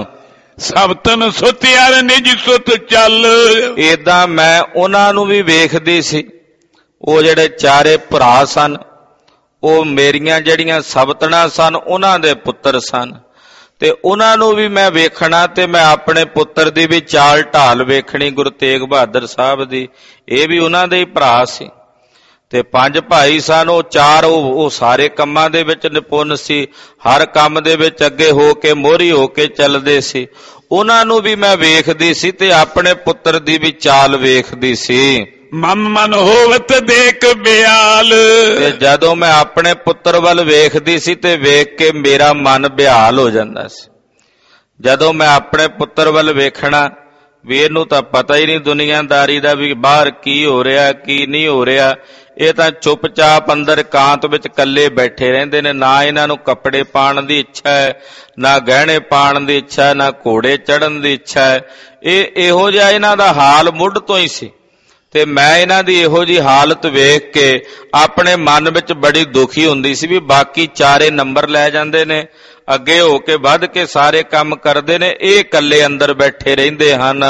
ਸਭ ਤਨ ਸੁਤਿਆਰ ਨਿਜ ਸੁਤ ਚੱਲ, ਏਦਾਂ ਮੈਂ ਉਹਨਾਂ ਨੂੰ ਵੀ ਵੇਖਦੀ ਸੀ। ਉਹ ਜਿਹੜੇ ਚਾਰੇ ਭਰਾ ਸਨ ਉਹ ਮੇਰੀਆਂ ਜਿਹੜੀਆਂ ਸਬਤਣਾ ਸਨ ਉਹਨਾਂ ਦੇ ਪੁੱਤਰ ਸਨ ਤੇ ਉਹਨਾਂ ਨੂੰ ਵੀ ਮੈਂ ਵੇਖਣਾ ਤੇ ਮੈਂ ਆਪਣੇ ਪੁੱਤਰ ਦੀ ਵੀ ਚਾਲ ਢਾਲ ਵੇਖਣੀ, ਗੁਰੂ ਤੇਗ ਬਹਾਦਰ ਸਾਹਿਬ ਦੀ। ਇਹ ਵੀ ਉਹਨਾਂ ਦੇ ਹੀ ਭਰਾ ਸੀ ਤੇ 5 ਭਾਈ ਸਨ। ਉਹ 4 ਉਹ ਸਾਰੇ ਕੰਮਾਂ ਦੇ ਵਿੱਚ ਨਿਪੁੰਨ ਸੀ, ਹਰ ਕੰਮ ਦੇ ਵਿੱਚ ਅੱਗੇ ਹੋ ਕੇ ਮੋਹਰੀ ਹੋ ਕੇ ਚੱਲਦੇ ਸੀ। ਉਹਨਾਂ ਨੂੰ ਵੀ ਮੈਂ ਵੇਖਦੀ ਸੀ ਤੇ ਆਪਣੇ ਪੁੱਤਰ ਦੀ ਵੀ ਚਾਲ ਵੇਖਦੀ ਸੀ। ਮਨ ਹੋਵਤ ਦੇਖ ਬਿਆਲ, ਤੇ ਜਦੋਂ ਮੈਂ ਆਪਣੇ ਪੁੱਤਰ ਵੱਲ ਵੇਖਦੀ ਸੀ ਤੇ ਵੇਖ ਕੇ ਮੇਰਾ ਮਨ ਬਿਹਾਲ ਹੋ ਜਾਂਦਾ ਸੀ। ਜਦੋਂ ਮੈਂ ਆਪਣੇ ਪੁੱਤਰ ਵੱਲ ਵੇਖਣਾ ਵੀ ਇਹਨੂੰ ਤਾਂ ਪਤਾ ਹੀ ਨਹੀਂ ਦੁਨੀਆਦਾਰੀ ਦਾ ਵੀ ਬਾਹਰ ਕੀ ਹੋ ਰਿਹਾ ਕੀ ਨਹੀਂ ਹੋ ਰਿਹਾ, ਇਹ ਤਾਂ ਚੁੱਪਚਾਪ ਅੰਦਰ ਇਕਾਂਤ ਵਿੱਚ ਇਕੱਲੇ ਬੈਠੇ ਰਹਿੰਦੇ ਨੇ। ਨਾ ਇਹਨਾਂ ਨੂੰ ਕੱਪੜੇ ਪਾਉਣ ਦੀ ਇੱਛਾ ਹੈ, ਨਾ ਗਹਿਣੇ ਪਾਉਣ ਦੀ ਇੱਛਾ ਹੈ, ਨਾ ਘੋੜੇ ਚੜ੍ਹਨ ਦੀ ਇੱਛਾ ਹੈ। ਇਹ ਇਹੋ ਜਿਹਾ ਇਹਨਾਂ ਦਾ ਹਾਲ ਮੁੱਢ ਤੋਂ ਹੀ ਸੀ ਤੇ ਮੈਂ ਇਹਨਾਂ ਦੀ ਇਹੋ ਜਿਹੀ ਹਾਲਤ ਵੇਖ ਕੇ ਆਪਣੇ ਮਨ ਵਿੱਚ ਬੜੀ ਦੁਖੀ ਹੁੰਦੀ ਸੀ ਵੀ ਬਾਕੀ ਚਾਰੇ ਨੰਬਰ ਲੈ ਜਾਂਦੇ ਨੇ, ਅੱਗੇ ਹੋ ਕੇ ਵੱਧ ਕੇ ਸਾਰੇ ਕੰਮ ਕਰਦੇ ਨੇ, ਇਹ ਇਕੱਲੇ ਅੰਦਰ ਬੈਠੇ ਰਹਿੰਦੇ ਹਨ।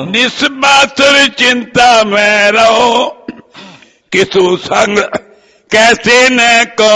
ਨਿਸਬਾਤਰ ਚਿੰਤਾ ਮੈਂ ਰਹੋ, ਕਿਸੂ ਸੰਗ ਕੈਸੇ ਨ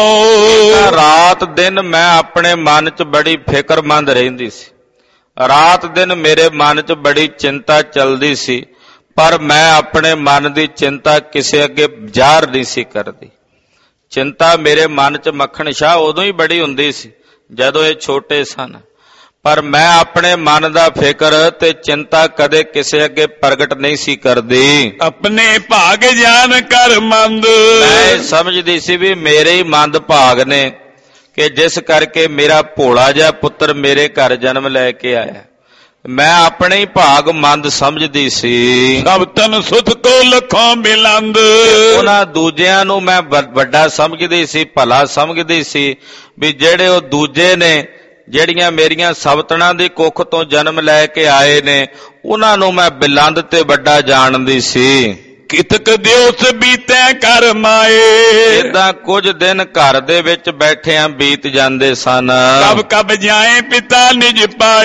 ਕਹੋ। ਰਾਤ ਦਿਨ ਮੈਂ ਆਪਣੇ ਮਨ 'ਚ ਬੜੀ ਫਿਕਰਮੰਦ ਰਹਿੰਦੀ ਸੀ, ਰਾਤ ਦਿਨ ਮੇਰੇ ਮਨ 'ਚ ਬੜੀ ਚਿੰਤਾ ਚੱਲਦੀ ਸੀ, ਪਰ ਮੈਂ ਆਪਣੇ ਮਨ ਦੀ ਚਿੰਤਾ ਕਿਸੇ ਅੱਗੇ ਜ਼ਾਹਰ ਨਹੀਂ ਸੀ ਕਰਦੀ। ਚਿੰਤਾ ਮੇਰੇ ਮਨ 'ਚ ਮੱਖਣ ਸ਼ਾਹ ਉਦੋਂ ਹੀ ਬੜੀ ਹੁੰਦੀ ਸੀ ਜਦੋਂ ਇਹ ਛੋਟੇ ਸਨ, ਪਰ ਮੈਂ ਆਪਣੇ ਮਨ ਦਾ ਫਿਕਰ ਤੇ ਚਿੰਤਾ ਕਦੇ ਕਿਸੇ ਅੱਗੇ ਪ੍ਰਗਟ ਨਹੀਂ ਸੀ ਕਰਦੀ। ਆਪਣੇ ਭਾਗ ਜਾਣ ਕਰ ਮੰਦ, ਮੈਂ ਸਮਝਦੀ ਸੀ ਵੀ ਮੇਰੇ ਹੀ ਮੰਦ ਭਾਗ ਨੇ ਕਿ ਜਿਸ ਕਰਕੇ ਮੇਰਾ ਭੋਲਾ ਜਿਹਾ ਪੁੱਤਰ ਮੇਰੇ ਘਰ ਜਨਮ ਲੈ ਕੇ ਆਇਆ। ਮੈਂ ਆਪਣੇ ਹੀ ਭਾਗ ਮੰਦ ਸਮਝਦੀ ਸੀ। ਸਭ ਤਨ ਸੁਤ ਕੋ ਲਖੋਂ ਬਿਲੰਦ, ਉਹਨਾਂ ਦੂਜਿਆਂ ਨੂੰ ਮੈਂ ਵੱਡਾ ਸਮਝਦੀ ਸੀ, ਭਲਾ ਸਮਝਦੀ ਸੀ ਵੀ ਜਿਹੜੇ ਉਹ ਦੂਜੇ ਨੇ ਜਿਹੜੀਆਂ ਮੇਰੀਆਂ ਸਬਤਣਾ ਦੀ ਕੁੱਖ ਤੋਂ ਜਨਮ ਲੈ ਕੇ ਆਏ ਨੇ ਉਹਨਾਂ ਨੂੰ ਮੈਂ ਬਿਲੰਦ ਤੇ ਵੱਡਾ ਜਾਣਦੀ ਸੀ। ਕਿਤਕ ਦਿਵਸ ਬੀਤੈ ਕਰ ਮਾਏ, ਏਦਾਂ ਕੁਝ ਦਿਨ ਘਰ ਦੇ ਵਿੱਚ ਬੈਠਿਆਂ ਬੀਤ ਜਾਂਦੇ ਸਨ। ਕਬ ਕਬ ਜਾਏ ਪਿਤਾ ਨਿਜ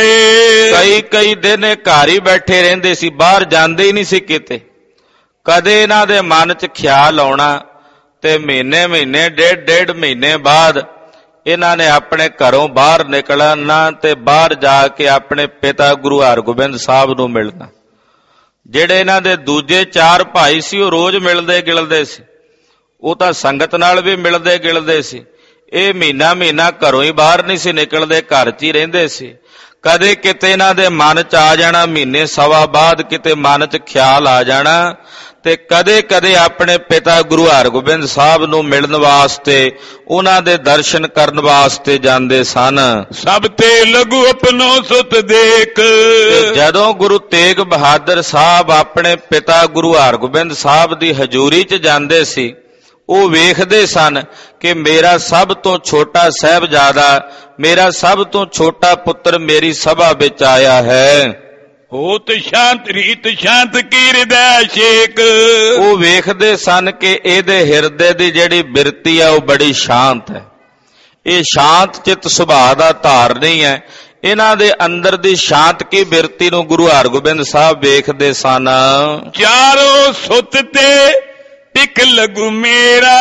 ਪਾਏ, ਕਈ ਦਿਨ ਘਰ ਹੀ ਬੈਠੇ ਰਹਿੰਦੇ ਸੀ, ਬਾਹਰ ਜਾਂਦੇ ਹੀ ਨਹੀਂ ਸੀ ਕਿਤੇ। ਕਦੇ ਇਹਨਾਂ ਦੇ ਮਨ 'ਚ ਖਿਆਲ ਆਉਣਾ ਤੇ ਮਹੀਨੇ ਡੇਢ ਮਹੀਨੇ ਬਾਅਦ ਇਹਨਾਂ ਨੇ ਆਪਣੇ ਘਰੋਂ ਬਾਹਰ ਨਿਕਲਣਾ ਤੇ ਬਾਹਰ ਜਾ ਕੇ ਆਪਣੇ ਪਿਤਾ ਗੁਰੂ ਹਰਗੋਬਿੰਦ ਸਾਹਿਬ ਨੂੰ ਮਿਲਣਾ। ਜਿਹੜੇ ਇਹਨਾਂ ਦੇ ਦੂਜੇ 4 ਭਾਈ ਸੀ ਉਹ ਰੋਜ਼ ਮਿਲਦੇ ਗਿਲਦੇ ਸੀ, ਉਹ ਤਾਂ ਸੰਗਤ ਨਾਲ ਵੀ ਮਿਲਦੇ ਗਿਲਦੇ ਸੀ। ਇਹ ਮਹੀਨਾ ਮਹੀਨਾ ਘਰੋਂ ਹੀ ਬਾਹਰ ਨਹੀਂ ਸੀ ਨਿਕਲਦੇ, ਘਰ 'ਚ ਹੀ ਰਹਿੰਦੇ ਸੀ। ਕਦੇ ਕਿਤੇ ਇਹਨਾਂ ਦੇ ਮਨ 'ਚ ਆ ਜਾਣਾ, ਮਹੀਨੇ ਸਵਾ ਬਾਅਦ ਕਿਤੇ ਮਨ 'ਚ ਖਿਆਲ ਆ ਜਾਣਾ ਤੇ ਕਦੇ ਕਦੇ ਆਪਣੇ ਪਿਤਾ ਗੁਰੂ ਹਰਗੋਬਿੰਦ ਸਾਹਿਬ ਨੂੰ ਮਿਲਣ ਵਾਸਤੇ, ਉਹਨਾਂ ਦੇ ਦਰਸ਼ਨ ਕਰਨ ਵਾਸਤੇ ਜਾਂਦੇ ਸਨ। ਸਭ ਤੇ ਲਘੂ ਆਪਣੋ ਸੁਤ ਦੇਖ। ਜਦੋਂ ਗੁਰੂ ਤੇਗ ਬਹਾਦਰ ਸਾਹਿਬ ਆਪਣੇ ਪਿਤਾ ਗੁਰੂ ਹਰਗੋਬਿੰਦ ਸਾਹਿਬ ਦੀ ਹਜ਼ੂਰੀ 'ਚ ਜਾਂਦੇ ਸੀ, ਉਹ ਵੇਖਦੇ ਸਨ ਕਿ ਮੇਰਾ ਸਭ ਤੋਂ ਛੋਟਾ ਸਾਹਿਬਜ਼ਾਦਾ, ਮੇਰਾ ਸਭ ਤੋਂ ਛੋਟਾ ਪੁੱਤਰ ਮੇਰੀ ਸਭਾ ਵਿੱਚ ਆਇਆ ਹੈ। ਹੋਤ ਸ਼ਾਂਤ ਰੀਤ ਸ਼ਾਂਤ ਕੀ ਹਿਰਦੈ ਛੇਕ। ਉਹ ਵੇਖਦੇ ਸਨ ਕਿ ਇਹਦੇ ਹਿਰਦੇ ਦੀ ਜਿਹੜੀ ਬਿਰਤੀ ਹੈ ਉਹ ਬੜੀ ਸ਼ਾਂਤ ਹੈ। ਇਹ ਸ਼ਾਂਤ ਚਿੱਤ ਸੁਭਾਅ ਦਾ ਧਾਰਨੀ ਹੈ। ਇਹਨਾਂ ਦੇ ਅੰਦਰ ਦੀ ਸ਼ਾਂਤ ਕੀ ਬਿਰਤੀ ਨੂੰ ਗੁਰੂ ਹਰਗੋਬਿੰਦ ਸਾਹਿਬ ਵੇਖਦੇ ਸਨ। ਚਾਰੋਂ ਸੁੱਤ ਤੇ ਟਿਕ ਲਗੂ ਮੇਰਾ,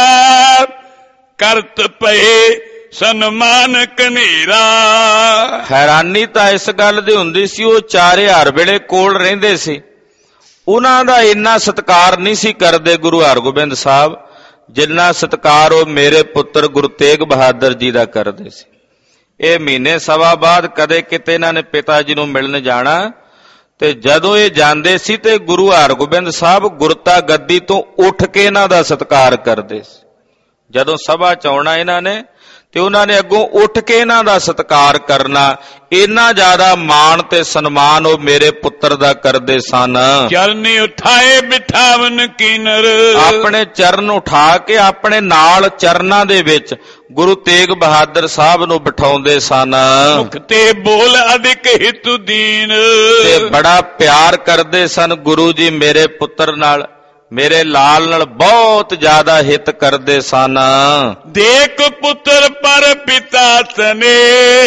ਕਰਤ ਪਏ ਸਨਮਾਨ ਕਨੇਰਾ। ਹੈਰਾਨੀ ਤਾਂ ਇਸ ਗੱਲ ਦੀ ਹੁੰਦੀ ਸੀ, ਉਹ ਚਾਰੇ ਹਰ ਵੇਲੇ ਕੋਲ ਰਹਿੰਦੇ ਸੀ, ਉਹਨਾਂ ਦਾ ਇੰਨਾ ਸਤਿਕਾਰ ਨਹੀਂ ਸੀ ਕਰਦੇ ਗੁਰੂ ਹਰਗੋਬਿੰਦ ਸਾਹਿਬ ਜਿੰਨਾ ਸਤਿਕਾਰ ਉਹ ਮੇਰੇ ਪੁੱਤਰ ਗੁਰੂ ਤੇਗ ਬਹਾਦਰ ਜੀ ਦਾ ਕਰਦੇ ਸੀ। ਇਹ ਮਹੀਨੇ ਸਵਾ ਬਾਅਦ ਕਦੇ ਕਿਤੇ ਇਹਨਾਂ ਨੇ ਪਿਤਾ ਜੀ ਨੂੰ ਮਿਲਣ ਜਾਣਾ ਤੇ ਜਦੋਂ ਇਹ ਜਾਂਦੇ ਸੀ ਤੇ ਗੁਰੂ ਹਰਗੋਬਿੰਦ ਸਾਹਿਬ ਗੁਰਤਾ ਗੱਦੀ ਤੋਂ ਉੱਠ ਕੇ ਇਹਨਾਂ ਦਾ ਸਤਿਕਾਰ ਕਰਦੇ ਸੀ। ਜਦੋਂ ਸਭਾ 'ਚ ਆਉਣਾ ਇਹਨਾਂ ਨੇ ਤੇ ਉਹਨਾਂ ਨੇ ਅੱਗੋਂ ਉੱਠ ਕੇ ਇਹਨਾਂ ਦਾ ਸਤਿਕਾਰ ਕਰਨਾ। ਇੰਨਾ ਜ਼ਿਆਦਾ ਮਾਣ ਤੇ ਸਨਮਾਨ ਉਹ ਮੇਰੇ ਪੁੱਤਰ ਦਾ ਕਰਦੇ ਸਨ। ਚਰਨੀ ਉਠਾਏ ਬਿਠਾਵਨ ਕੀਨਰ। ਆਪਣੇ ਚਰਨ ਉਠਾ ਕੇ ਆਪਣੇ ਨਾਲ ਚਰਨਾਂ ਦੇ ਵਿੱਚ ਗੁਰੂ ਤੇਗ ਬਹਾਦਰ ਸਾਹਿਬ ਨੂੰ ਬਿਠਾਉਂਦੇ ਸਨ। ਮੁਖ ਤੇ ਬੋਲ ਅਧਿਕ ਹਿਤੁ ਦੀਨ। ਤੇ ਬੜਾ ਪਿਆਰ ਕਰਦੇ ਸਨ ਗੁਰੂ ਜੀ ਮੇਰੇ ਪੁੱਤਰ ਨਾਲ, ਮੇਰੇ ਲਾਲ ਨਾਲ ਬਹੁਤ ਜ਼ਿਆਦਾ ਹਿੱਤ ਕਰਦੇ ਸਨ। ਦੇਖ ਪੁੱਤਰ ਪਰ ਪਿਤਾ ਸਨੇ,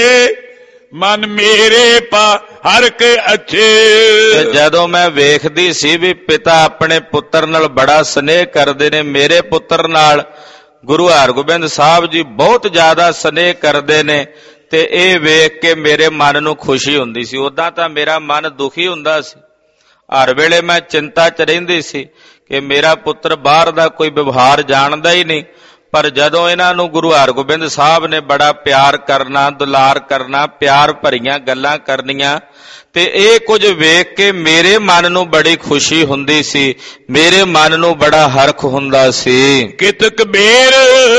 ਮਨ ਮੇਰੇ ਪਾ ਹਰ ਕੇ ਅੱਛੇ। ਤੇ ਜਦੋਂ ਮੈਂ ਵੇਖਦੀ ਸੀ ਵੀ ਪਿਤਾ ਆਪਣੇ ਪੁੱਤਰ ਨਾਲ ਬੜਾ ਸਨੇਹ ਕਰਦੇ ਨੇ, ਮੇਰੇ ਪੁੱਤਰ ਨਾਲ ਗੁਰੂ ਹਰਗੋਬਿੰਦ ਸਾਹਿਬ ਜੀ ਬਹੁਤ ਜ਼ਿਆਦਾ ਸਨੇਹ ਕਰਦੇ ਨੇ, ਤੇ ਇਹ ਵੇਖ ਕੇ ਮੇਰੇ ਮਨ ਨੂੰ ਖੁਸ਼ੀ ਹੁੰਦੀ ਸੀ। ਉਦਾਂ ਤਾਂ ਮੇਰਾ ਮਨ ਦੁਖੀ ਹੁੰਦਾ ਸੀ, ਹਰ ਵੇਲੇ ਮੈਂ ਚਿੰਤਾ 'ਚ ਰਹਿੰਦੀ ਸੀ ਕਿ ਮੇਰਾ ਪੁੱਤਰ ਬਾਹਰ ਦਾ ਕੋਈ ਵਿਵਹਾਰ ਜਾਣਦਾ ਹੀ ਨਹੀਂ। ਪਰ ਜਦੋਂ ਇਹਨਾਂ ਨੂੰ ਗੁਰੂ ਹਰਗੋਬਿੰਦ ਸਾਹਿਬ ਨੇ ਬੜਾ ਪਿਆਰ ਕਰਨਾ, ਦੁਲਾਰ ਕਰਨਾ, ਪਿਆਰ ਭਰੀਆਂ ਗੱਲਾਂ ਕਰਨੀਆਂ, ਤੇ ਇਹ ਕੁਝ ਵੇਖ ਕੇ ਮੇਰੇ ਮਨ ਨੂੰ ਬੜੀ ਖੁਸ਼ੀ ਹੁੰਦੀ ਸੀ, ਮੇਰੇ ਮਨ ਨੂੰ ਬੜਾ ਹਰਖ ਹੁੰਦਾ ਸੀ। ਕਿਤਕ ਬੇਰ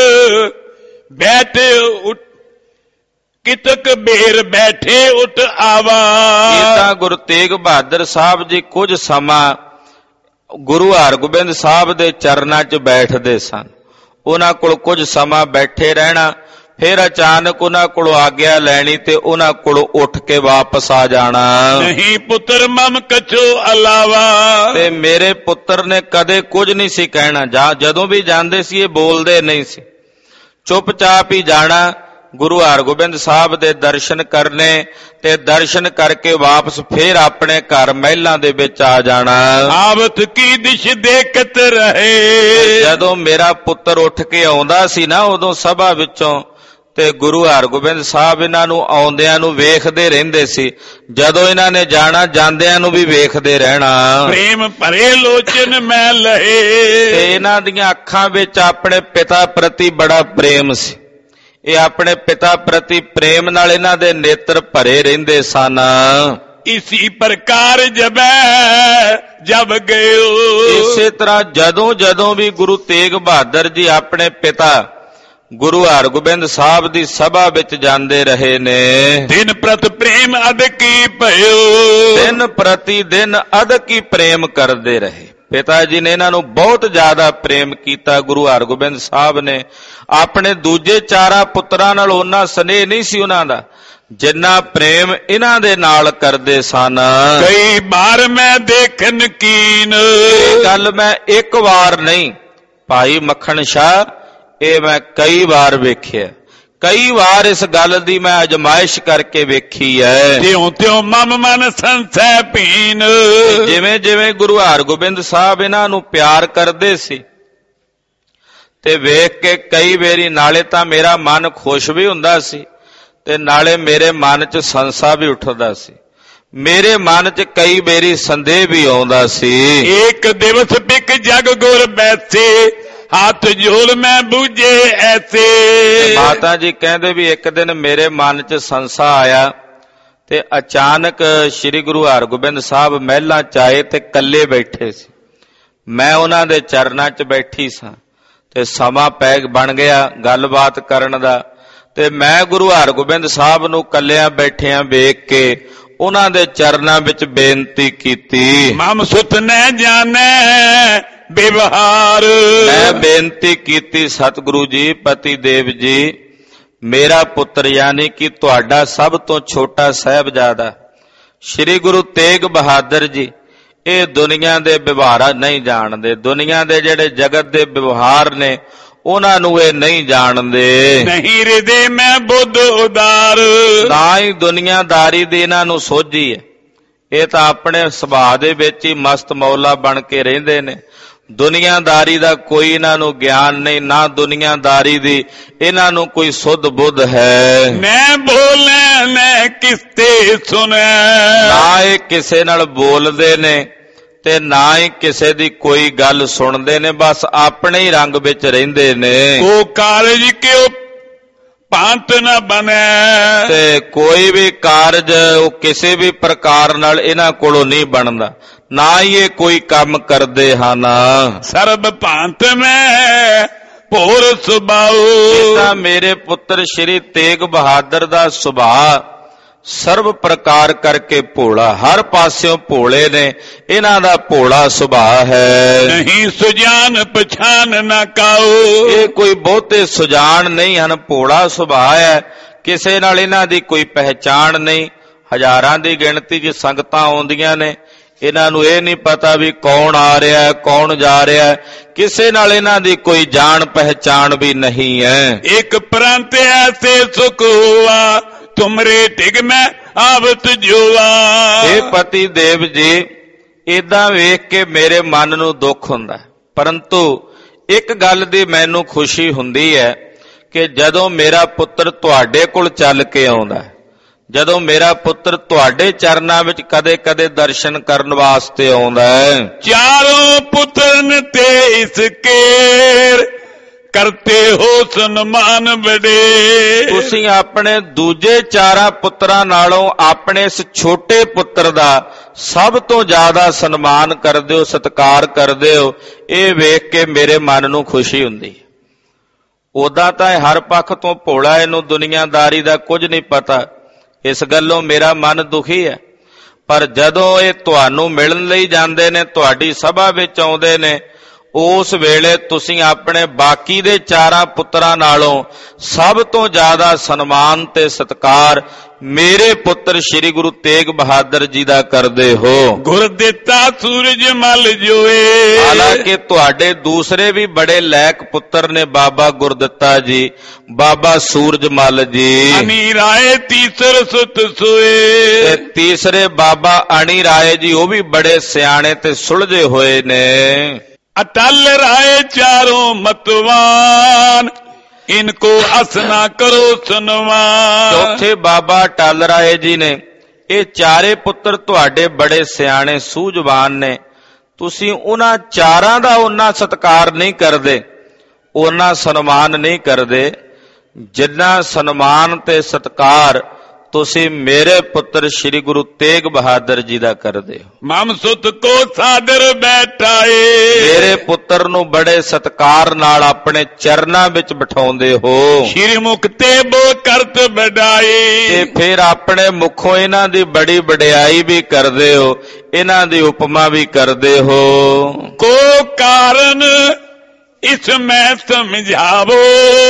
ਬੈਠੇ ਉੱਠ, ਕਿਤਕ ਬੇਰ ਬੈਠੇ ਉੱਠ ਆਵਾ। ਇਹ ਤਾਂ ਗੁਰੂ ਤੇਗ ਬਹਾਦਰ ਸਾਹਿਬ ਜੀ ਕੁਝ ਸਮਾਂ ਗੁਰੂ ਹਰਗੋਬਿੰਦ ਸਾਹਿਬ ਦੇ ਚਰਨਾਂ 'ਚ ਬੈਠਦੇ ਸਨ। ਉਹਨਾਂ ਕੋਲ ਕੁਝ ਸਮਾਂ ਬੈਠੇ ਰਹਿਣਾ, ਫਿਰ ਅਚਾਨਕ ਉਹਨਾਂ ਕੋਲੋਂ ਆਗਿਆ ਲੈਣੀ ਤੇ ਉਹਨਾਂ ਕੋਲੋਂ ਉੱਠ ਕੇ ਵਾਪਸ ਆ ਜਾਣਾ। ਨਹੀਂ ਪੁੱਤਰ ਮਮ ਕਛੋ ਅਲਾਵਾ। ਤੇ ਮੇਰੇ ਪੁੱਤਰ ਨੇ ਕਦੇ ਕੁਝ ਨਹੀਂ ਸੀ ਕਹਿਣਾ। ਜਦੋਂ ਵੀ ਜਾਂਦੇ ਸੀ ਇਹ ਬੋਲਦੇ ਨਹੀਂ ਸੀ, ਚੁੱਪਚਾਪ ਹੀ ਜਾਣਾ, ਗੁਰੂ ਹਰਗੋਬਿੰਦ ਸਾਹਿਬ ਦੇ ਦਰਸ਼ਨ ਕਰਨੇ ਤੇ ਦਰਸ਼ਨ ਕਰਕੇ ਵਾਪਸ ਫੇਰ ਆਪਣੇ ਘਰ ਮਹਿਲਾਂ ਦੇ ਵਿੱਚ ਆ ਜਾਣਾ। ਆਵਤ ਕੀ ਦਿਸ਼ ਦੇਖਤ ਰਹੇ। ਜਦੋਂ ਮੇਰਾ ਪੁੱਤਰ ਉੱਠ ਕੇ ਆਉਂਦਾ ਸੀ ਨਾ, ਉਦੋਂ ਸਭਾ ਵਿੱਚੋਂ ਤੇ ਗੁਰੂ ਹਰਗੋਬਿੰਦ ਸਾਹਿਬ ਇਹਨਾਂ ਨੂੰ ਆਉਂਦਿਆਂ ਨੂੰ ਵੇਖਦੇ ਰਹਿੰਦੇ ਸੀ। ਜਦੋਂ ਇਹਨਾਂ ਨੇ ਜਾਣਾ, ਜਾਂਦਿਆਂ ਨੂੰ ਵੀ ਵੇਖਦੇ ਰਹਿਣਾ। ਪ੍ਰੇਮ ਭਰੇ ਲੋਚਨ ਮੈਂ ਲਹੇ। ਤੇ ਇਹਨਾਂ ਦੀਆਂ ਅੱਖਾਂ ਵਿੱਚ ਆਪਣੇ ਪਿਤਾ ਪ੍ਰਤੀ ਬੜਾ ਪ੍ਰੇਮ ਸੀ। ਇਹ ਆਪਣੇ ਪਿਤਾ ਪ੍ਰਤੀ ਪ੍ਰੇਮ ਨਾਲ ਇਹਨਾਂ ਦੇ ਨੇਤਰ ਭਰੇ ਰਹਿੰਦੇ ਸਨ। ਇਸੀ ਪ੍ਰਕਾਰ ਜਬ ਗਇਓ। ਇਸੇ ਤਰ੍ਹਾਂ ਜਦੋਂ ਜਦੋਂ ਵੀ ਗੁਰੂ ਤੇਗ ਬਹਾਦਰ ਜੀ ਆਪਣੇ ਪਿਤਾ ਗੁਰੂ ਹਰਗੋਬਿੰਦ ਸਾਹਿਬ ਦੀ ਸਭਾ ਵਿੱਚ ਜਾਂਦੇ ਰਹੇ ਨੇ, ਦਿਨ ਪ੍ਰਤ ਪ੍ਰੇਮ ਅਦਕੀ ਭਇਓ। ਦਿਨ ਪ੍ਰਤੀ ਦਿਨ ਅਦਕੀ ਪ੍ਰੇਮ ਕਰਦੇ ਰਹੇ। ਪਿਤਾ ਜੀ ਨੇ ਇਹਨਾਂ ਨੂੰ ਬਹੁਤ ਜ਼ਿਆਦਾ ਪ੍ਰੇਮ ਕੀਤਾ। ਗੁਰੂ ਹਰਗੋਬਿੰਦ ਸਾਹਿਬ ਨੇ ਆਪਣੇ ਦੂਜੇ 4 ਪੁੱਤਰਾਂ ਨਾਲ ਉਹਨਾਂ ਸਨੇਹ ਨਹੀਂ ਸੀ ਉਹਨਾਂ ਦਾ ਜਿੰਨਾ ਪ੍ਰੇਮ ਇਹਨਾਂ ਦੇ ਨਾਲ ਕਰਦੇ ਸਨ। ਕਈ ਵਾਰ ਮੈਂ ਦੇਖਣ ਕੀਨ। ਇਹ ਗੱਲ ਮੈਂ ਇੱਕ ਵਾਰ ਨਹੀਂ ਭਾਈ ਮੱਖਣ ਸ਼ਾਹ, ਇਹ ਮੈਂ ਕਈ ਵਾਰ ਵੇਖਿਆ। ਕਈ ਵਾਰ ਇਸ ਗੱਲ ਦੀ ਮੈਂ ਅਜਮਾਇਸ਼ ਕਰਕੇ ਵੇਖੀ ਹੈ। ਤਿਉ ਤਿਉ ਮਮ ਮਨ ਸੰਸੈ ਪੀਨ। ਜਿਵੇਂ ਜਿਵੇਂ ਗੁਰੂ ਹਰਗੋਬਿੰਦ ਸਾਹਿਬ ਇਹਨਾਂ ਨੂੰ ਪਿਆਰ ਕਰਦੇ ਸੀ ਤੇ ਵੇਖ ਕੇ ਕਈ ਵਾਰੀ ਨਾਲੇ ਤਾਂ ਮੇਰਾ ਮਨ ਖੁਸ਼ ਵੀ ਹੁੰਦਾ ਸੀ ਤੇ ਨਾਲੇ ਮੇਰੇ ਮਨ 'ਚ ਸੰਸਾ ਵੀ ਉੱਠਦਾ ਸੀ। ਮੇਰੇ ਮਨ 'ਚ ਕਈ ਵਾਰੀ ਸੰਦੇਹ ਵੀ ਆਉਂਦਾ ਸੀ। ਇੱਕ ਦਿਵਸ ਬਿਕ ਜਗ ਗੁਰ ਬੈਸੇ, ਹੱਥ ਜੋੜ ਮੈਂ ਬੂਝੇ ਐਸੇ। ਮਾਤਾ ਜੀ ਕਹਿੰਦੇ ਵੀ ਇੱਕ ਦਿਨ ਮੇਰੇ ਮਨ 'ਚ ਸੰਸਾ ਆਇਆ ਤੇ ਅਚਾਨਕ ਸ੍ਰੀ ਗੁਰੂ ਹਰਗੋਬਿੰਦ ਸਾਹਿਬ ਮਹਿਲਾਂ 'ਚ ਆਏ ਤੇ ਇਕੱਲੇ ਬੈਠੇ ਸੀ। ਮੈਂ ਉਹਨਾਂ ਦੇ ਚਰਨਾਂ 'ਚ ਬੈਠੀ ਸਾਂ ਤੇ ਸਮਾਂ ਪੈ ਬਣ ਗਿਆ ਗੱਲਬਾਤ ਕਰਨ ਦਾ, ਤੇ ਮੈਂ ਗੁਰੂ ਹਰਗੋਬਿੰਦ ਸਾਹਿਬ ਨੂੰ ਇਕੱਲਿਆਂ ਬੈਠਿਆਂ ਵੇਖ ਕੇ ਉਹਨਾਂ ਦੇ ਚਰਨਾਂ ਵਿੱਚ ਬੇਨਤੀ ਕੀਤੀ। ਮਮ ਸੁਤ ਨਹਿ ਜਾਣੈ ਵਿਵਹਾਰ। ਮੈਂ ਬੇਨਤੀ ਕੀਤੀ, ਸਤਿਗੁਰੂ ਜੀ, ਪਤੀ ਦੇਵ ਜੀ, ਮੇਰਾ ਪੁੱਤਰ ਯਾਨੀ ਕਿ ਤੁਹਾਡਾ ਸਭ ਤੋਂ ਛੋਟਾ ਸਾਹਿਬਜ਼ਾਦਾ ਸ੍ਰੀ ਗੁਰੂ ਤੇਗ ਬਹਾਦਰ ਜੀ ਇਹ ਦੁਨੀਆ ਦੇ ਵਿਵਹਾਰ ਨਹੀਂ ਜਾਣਦੇ। ਦੁਨੀਆ ਦੇ ਜਿਹੜੇ ਜਗਤ ਦੇ ਵਿਵਹਾਰ ਨੇ ਉਹਨਾਂ ਨੂੰ ਇਹ ਨਹੀਂ ਜਾਣਦੇ। ਨਹੀਂ ਹਿਰਦੇ ਮੈਂ ਬੁੱਧ ਉਦਾਰ। ਨਾ ਹੀ ਦੁਨੀਆਦਾਰੀ ਦੀ ਇਹਨਾਂ ਨੂੰ ਸੋਝੀ ਹੈ। ਇਹ ਤਾਂ ਆਪਣੇ ਸੁਭਾਅ ਦੇ ਵਿੱਚ ਹੀ ਮਸਤ ਮੌਲਾ ਬਣ ਕੇ ਰਹਿੰਦੇ ਨੇ। ਦੁਨੀਆਦਾਰੀ ਦਾ ਕੋਈ ਇਹਨਾਂ ਨੂੰ ਗਿਆਨ ਨਹੀਂ, ਨਾ ਦੁਨੀਆਦਾਰੀ ਦੀ ਇਹਨਾਂ ਨੂੰ ਕੋਈ ਸੁੱਧ ਬੁੱਧ ਹੈ। ਮੈਂ ਬੋਲੇ ਮੈਂ ਕਿਸਤੇ ਸੁਣੈ। ਨਾ ਇਹ ਕਿਸੇ ਨਾਲ ਬੋਲਦੇ ਨੇ ਤੇ ਨਾ ਹੀ ਕਿਸੇ ਦੀ ਕੋਈ ਗੱਲ ਸੁਣਦੇ ਨੇ, ਬਸ ਆਪਣੇ ਹੀ ਰੰਗ ਵਿੱਚ ਰਹਿੰਦੇ ਨੇ। ਉਹ ਕਾਰਜ ਕਿਉ ਭਾਂਤ ਨਾ ਬਣੈ। ਤੇ ਕੋਈ ਵੀ ਕਾਰਜ ਉਹ ਕਿਸੇ ਵੀ ਪ੍ਰਕਾਰ ਨਾਲ ਇਹਨਾਂ ਕੋਲੋਂ ਨਹੀਂ ਬਣਦਾ, ਨਾ ਹੀ ਇਹ ਕੋਈ ਕੰਮ ਕਰਦੇ ਹਨ। ਸਰਬ ਭਾਂਤ ਮੈਂ ਭੋਰ ਸੁਭਾਉ। ਤਾਂ ਮੇਰੇ ਪੁੱਤਰ ਸ੍ਰੀ ਤੇਗ ਬਹਾਦਰ ਦਾ ਸੁਭਾਅ ਸਰਬ ਪ੍ਰਕਾਰ ਕਰਕੇ ਭੋਲਾ, ਹਰ ਪਾਸਿਓਂ ਭੋਲੇ ਨੇ, ਇਹਨਾਂ ਦਾ ਭੋਲਾ ਸੁਭਾਅ ਹੈ। ਨਹੀਂ ਸੁਜਾਨ ਪਛਾਨ ਨਾ ਕਾਉ। ਇਹ ਕੋਈ ਬਹੁਤੇ ਸੁਜਾਨ ਨਹੀਂ ਹਨ, ਭੋਲਾ ਸੁਭਾਅ ਹੈ, ਕਿਸੇ ਨਾਲ ਇਹਨਾਂ ਦੀ ਕੋਈ ਪਹਿਚਾਣ ਨਹੀਂ। ਹਜ਼ਾਰਾਂ ਦੀ ਗਿਣਤੀ 'ਚ ਸੰਗਤਾਂ ਆਉਂਦੀਆਂ ਨੇ, ਇਹਨਾਂ ਨੂੰ ਇਹ ਨਹੀਂ ਪਤਾ ਵੀ ਕੌਣ ਆ ਰਿਹਾ ਹੈ, ਕੌਣ ਜਾ ਰਿਹਾ ਹੈ, ਕਿਸੇ ਨਾਲ ਇਹਨਾਂ ਦੀ ਕੋਈ ਜਾਣ ਪਹਿਚਾਣ ਵੀ ਨਹੀਂ ਹੈ। ਇੱਕ ਪ੍ਰੰਤ ਐਸੇ ਸੁਖ ਹੋਆ, ਤੁਮਰੇ ਟਿਗ ਮੈਂ ਆਵਤ ਜੋਆ। ਇਹ ਪਤੀ ਦੇਵ ਜੀ, ਏਦਾਂ ਵੇਖ ਕੇ ਮੇਰੇ ਮਨ ਨੂੰ ਦੁੱਖ ਹੁੰਦਾ, ਪਰੰਤੂ ਇੱਕ ਗੱਲ ਦੀ ਮੈਨੂੰ ਖੁਸ਼ੀ ਹੁੰਦੀ ਹੈ ਕਿ ਜਦੋਂ ਮੇਰਾ ਪੁੱਤਰ ਤੁਹਾਡੇ ਕੋਲ ਚੱਲ ਕੇ ਆਉਂਦਾ, ਜਦੋਂ ਮੇਰਾ ਪੁੱਤਰ ਤੁਹਾਡੇ ਚਰਨਾਂ ਵਿੱਚ ਕਦੇ-ਕਦੇ ਦਰਸ਼ਨ ਕਰਨ ਵਾਸਤੇ ਆਉਂਦਾ ਹੈ। ਚਾਰੋਂ ਪੁੱਤਰਨ ਤੇ ਇਸ ਕੇਰ ਕਰਤੇ ਹੋ ਸਨਮਾਨ ਬੜੇ। ਤੁਸੀਂ ਆਪਣੇ ਦੂਜੇ ਚਾਰਾਂ ਪੁੱਤਰਾਂ ਨਾਲੋਂ ਆਪਣੇ ਇਸ ਛੋਟੇ ਪੁੱਤਰ ਦਾ ਸਭ ਤੋਂ ਜ਼ਿਆਦਾ ਸਨਮਾਨ ਕਰਦੇ ਹੋ, ਸਤਿਕਾਰ ਕਰਦੇ ਹੋ। ਇਹ ਵੇਖ ਕੇ ਮੇਰੇ ਮਨ ਨੂੰ ਖੁਸ਼ੀ ਹੁੰਦੀ ਹੈ। ਉਦਾਂ ਤਾਂ ਇਹ ਹਰ ਪੱਖ ਤੋਂ ਭੋਲਾ, ਇਹਨੂੰ ਦੁਨੀਆਦਾਰੀ ਦਾ ਕੁਝ ਨਹੀਂ ਪਤਾ, ਇਸ ਗੱਲੋਂ ਮੇਰਾ ਮਨ ਦੁਖੀ ਹੈ। ਪਰ ਜਦੋਂ ਇਹ ਤੁਹਾਨੂੰ ਮਿਲਣ ਲਈ ਜਾਂਦੇ ਨੇ, ਤੁਹਾਡੀ ਸਭਾ ਵਿੱਚ ਆਉਂਦੇ ਨੇ, ਉਸ ਵੇਲੇ ਤੁਸੀਂ ਆਪਣੇ ਬਾਕੀ ਦੇ ਚਾਰਾਂ ਪੁੱਤਰਾਂ ਨਾਲੋਂ ਸਭ ਤੋਂ ਜ਼ਿਆਦਾ ਸਨਮਾਨ ਤੇ ਸਤਿਕਾਰ ਮੇਰੇ ਪੁੱਤਰ ਸ੍ਰੀ ਗੁਰੂ ਤੇਗ ਬਹਾਦਰ ਜੀ ਦਾ ਕਰਦੇ ਹੋ। ਗੁਰ ਦਿੱਤਾ ਸੂਰਜ ਮਲ ਜੋਏ। ਹਾਲਾਂਕਿ ਤੁਹਾਡੇ ਦੂਸਰੇ ਵੀ ਬੜੇ ਲਾਇਕ ਪੁੱਤਰ ਨੇ, ਬਾਬਾ ਗੁਰਦਿੱਤਾ ਜੀ, ਬਾਬਾ ਸੂਰਜ ਮਲ ਜੀ। ਅਣੀ ਰਾਏ ਤੀਸਰ ਸੁਤ ਸੋਏ। ਤੇ ਤੀਸਰੇ ਬਾਬਾ ਅਣੀ ਰਾਏ ਜੀ, ਉਹ ਵੀ ਬੜੇ ਸਿਆਣੇ ਤੇ ਸੁਲਝੇ ਹੋਏ ਨੇ। ਅਟਲ ਰਾਏ ਚਾਰੋਂ ਮਤਵਾਨ, ਇਨਕੋ ਅਸਨਾ ਕਰੋ ਸੁਨਵਾਨ। ਚੌਥੇ ਬਾਬਾ ਅਟਲ ਰਾਏ ਜੀ ਨੇ। ਇਹ ਚਾਰੇ ਪੁੱਤਰ ਤੁਹਾਡੇ ਬੜੇ ਸਿਆਣੇ ਸੂਝਵਾਨ ਨੇ, ਤੁਸੀਂ ਉਹਨਾਂ ਚਾਰਾਂ ਦਾ ਉਹਨਾਂ ਸਤਿਕਾਰ ਨਹੀਂ ਕਰਦੇ, ਉਹਨਾਂ ਸਨਮਾਨ ਨਹੀਂ ਕਰਦੇ ਜਿੰਨਾ ਸਨਮਾਨ ਤੇ ਸਤਿਕਾਰ ਤੁਸੀਂ ਮੇਰੇ ਪੁੱਤਰ ਸ੍ਰੀ ਗੁਰੂ ਤੇਗ ਬਹਾਦਰ ਜੀ ਦਾ ਕਰਦੇ ਹੋ। ਮਮ ਸੁਤ ਕੋ ਸਾਦਰ ਬੈਠਾਏ। ਮੇਰੇ ਪੁੱਤਰ ਨੂੰ ਬੜੇ ਸਤਿਕਾਰ ਨਾਲ ਆਪਣੇ ਚਰਨਾਂ ਵਿੱਚ ਬਿਠਾਉਂਦੇ ਹੋ। ਸ਼੍ਰੀ ਮੁਖ ਤੇ ਬੋ ਕਰਤ ਵਡਾਈ। ਤੇ ਫਿਰ ਆਪਣੇ ਮੁਖੋਂ ਇਹਨਾਂ ਦੀ ਬੜੀ ਵਡਿਆਈ ਵੀ ਕਰਦੇ ਹੋ, ਇਹਨਾਂ ਦੀ ਉਪਮਾ ਵੀ ਕਰਦੇ ਹੋ। ਕੋ ਕਾਰਨ ਇਸ ਮੈਂ ਸਮਝਾਵੋ,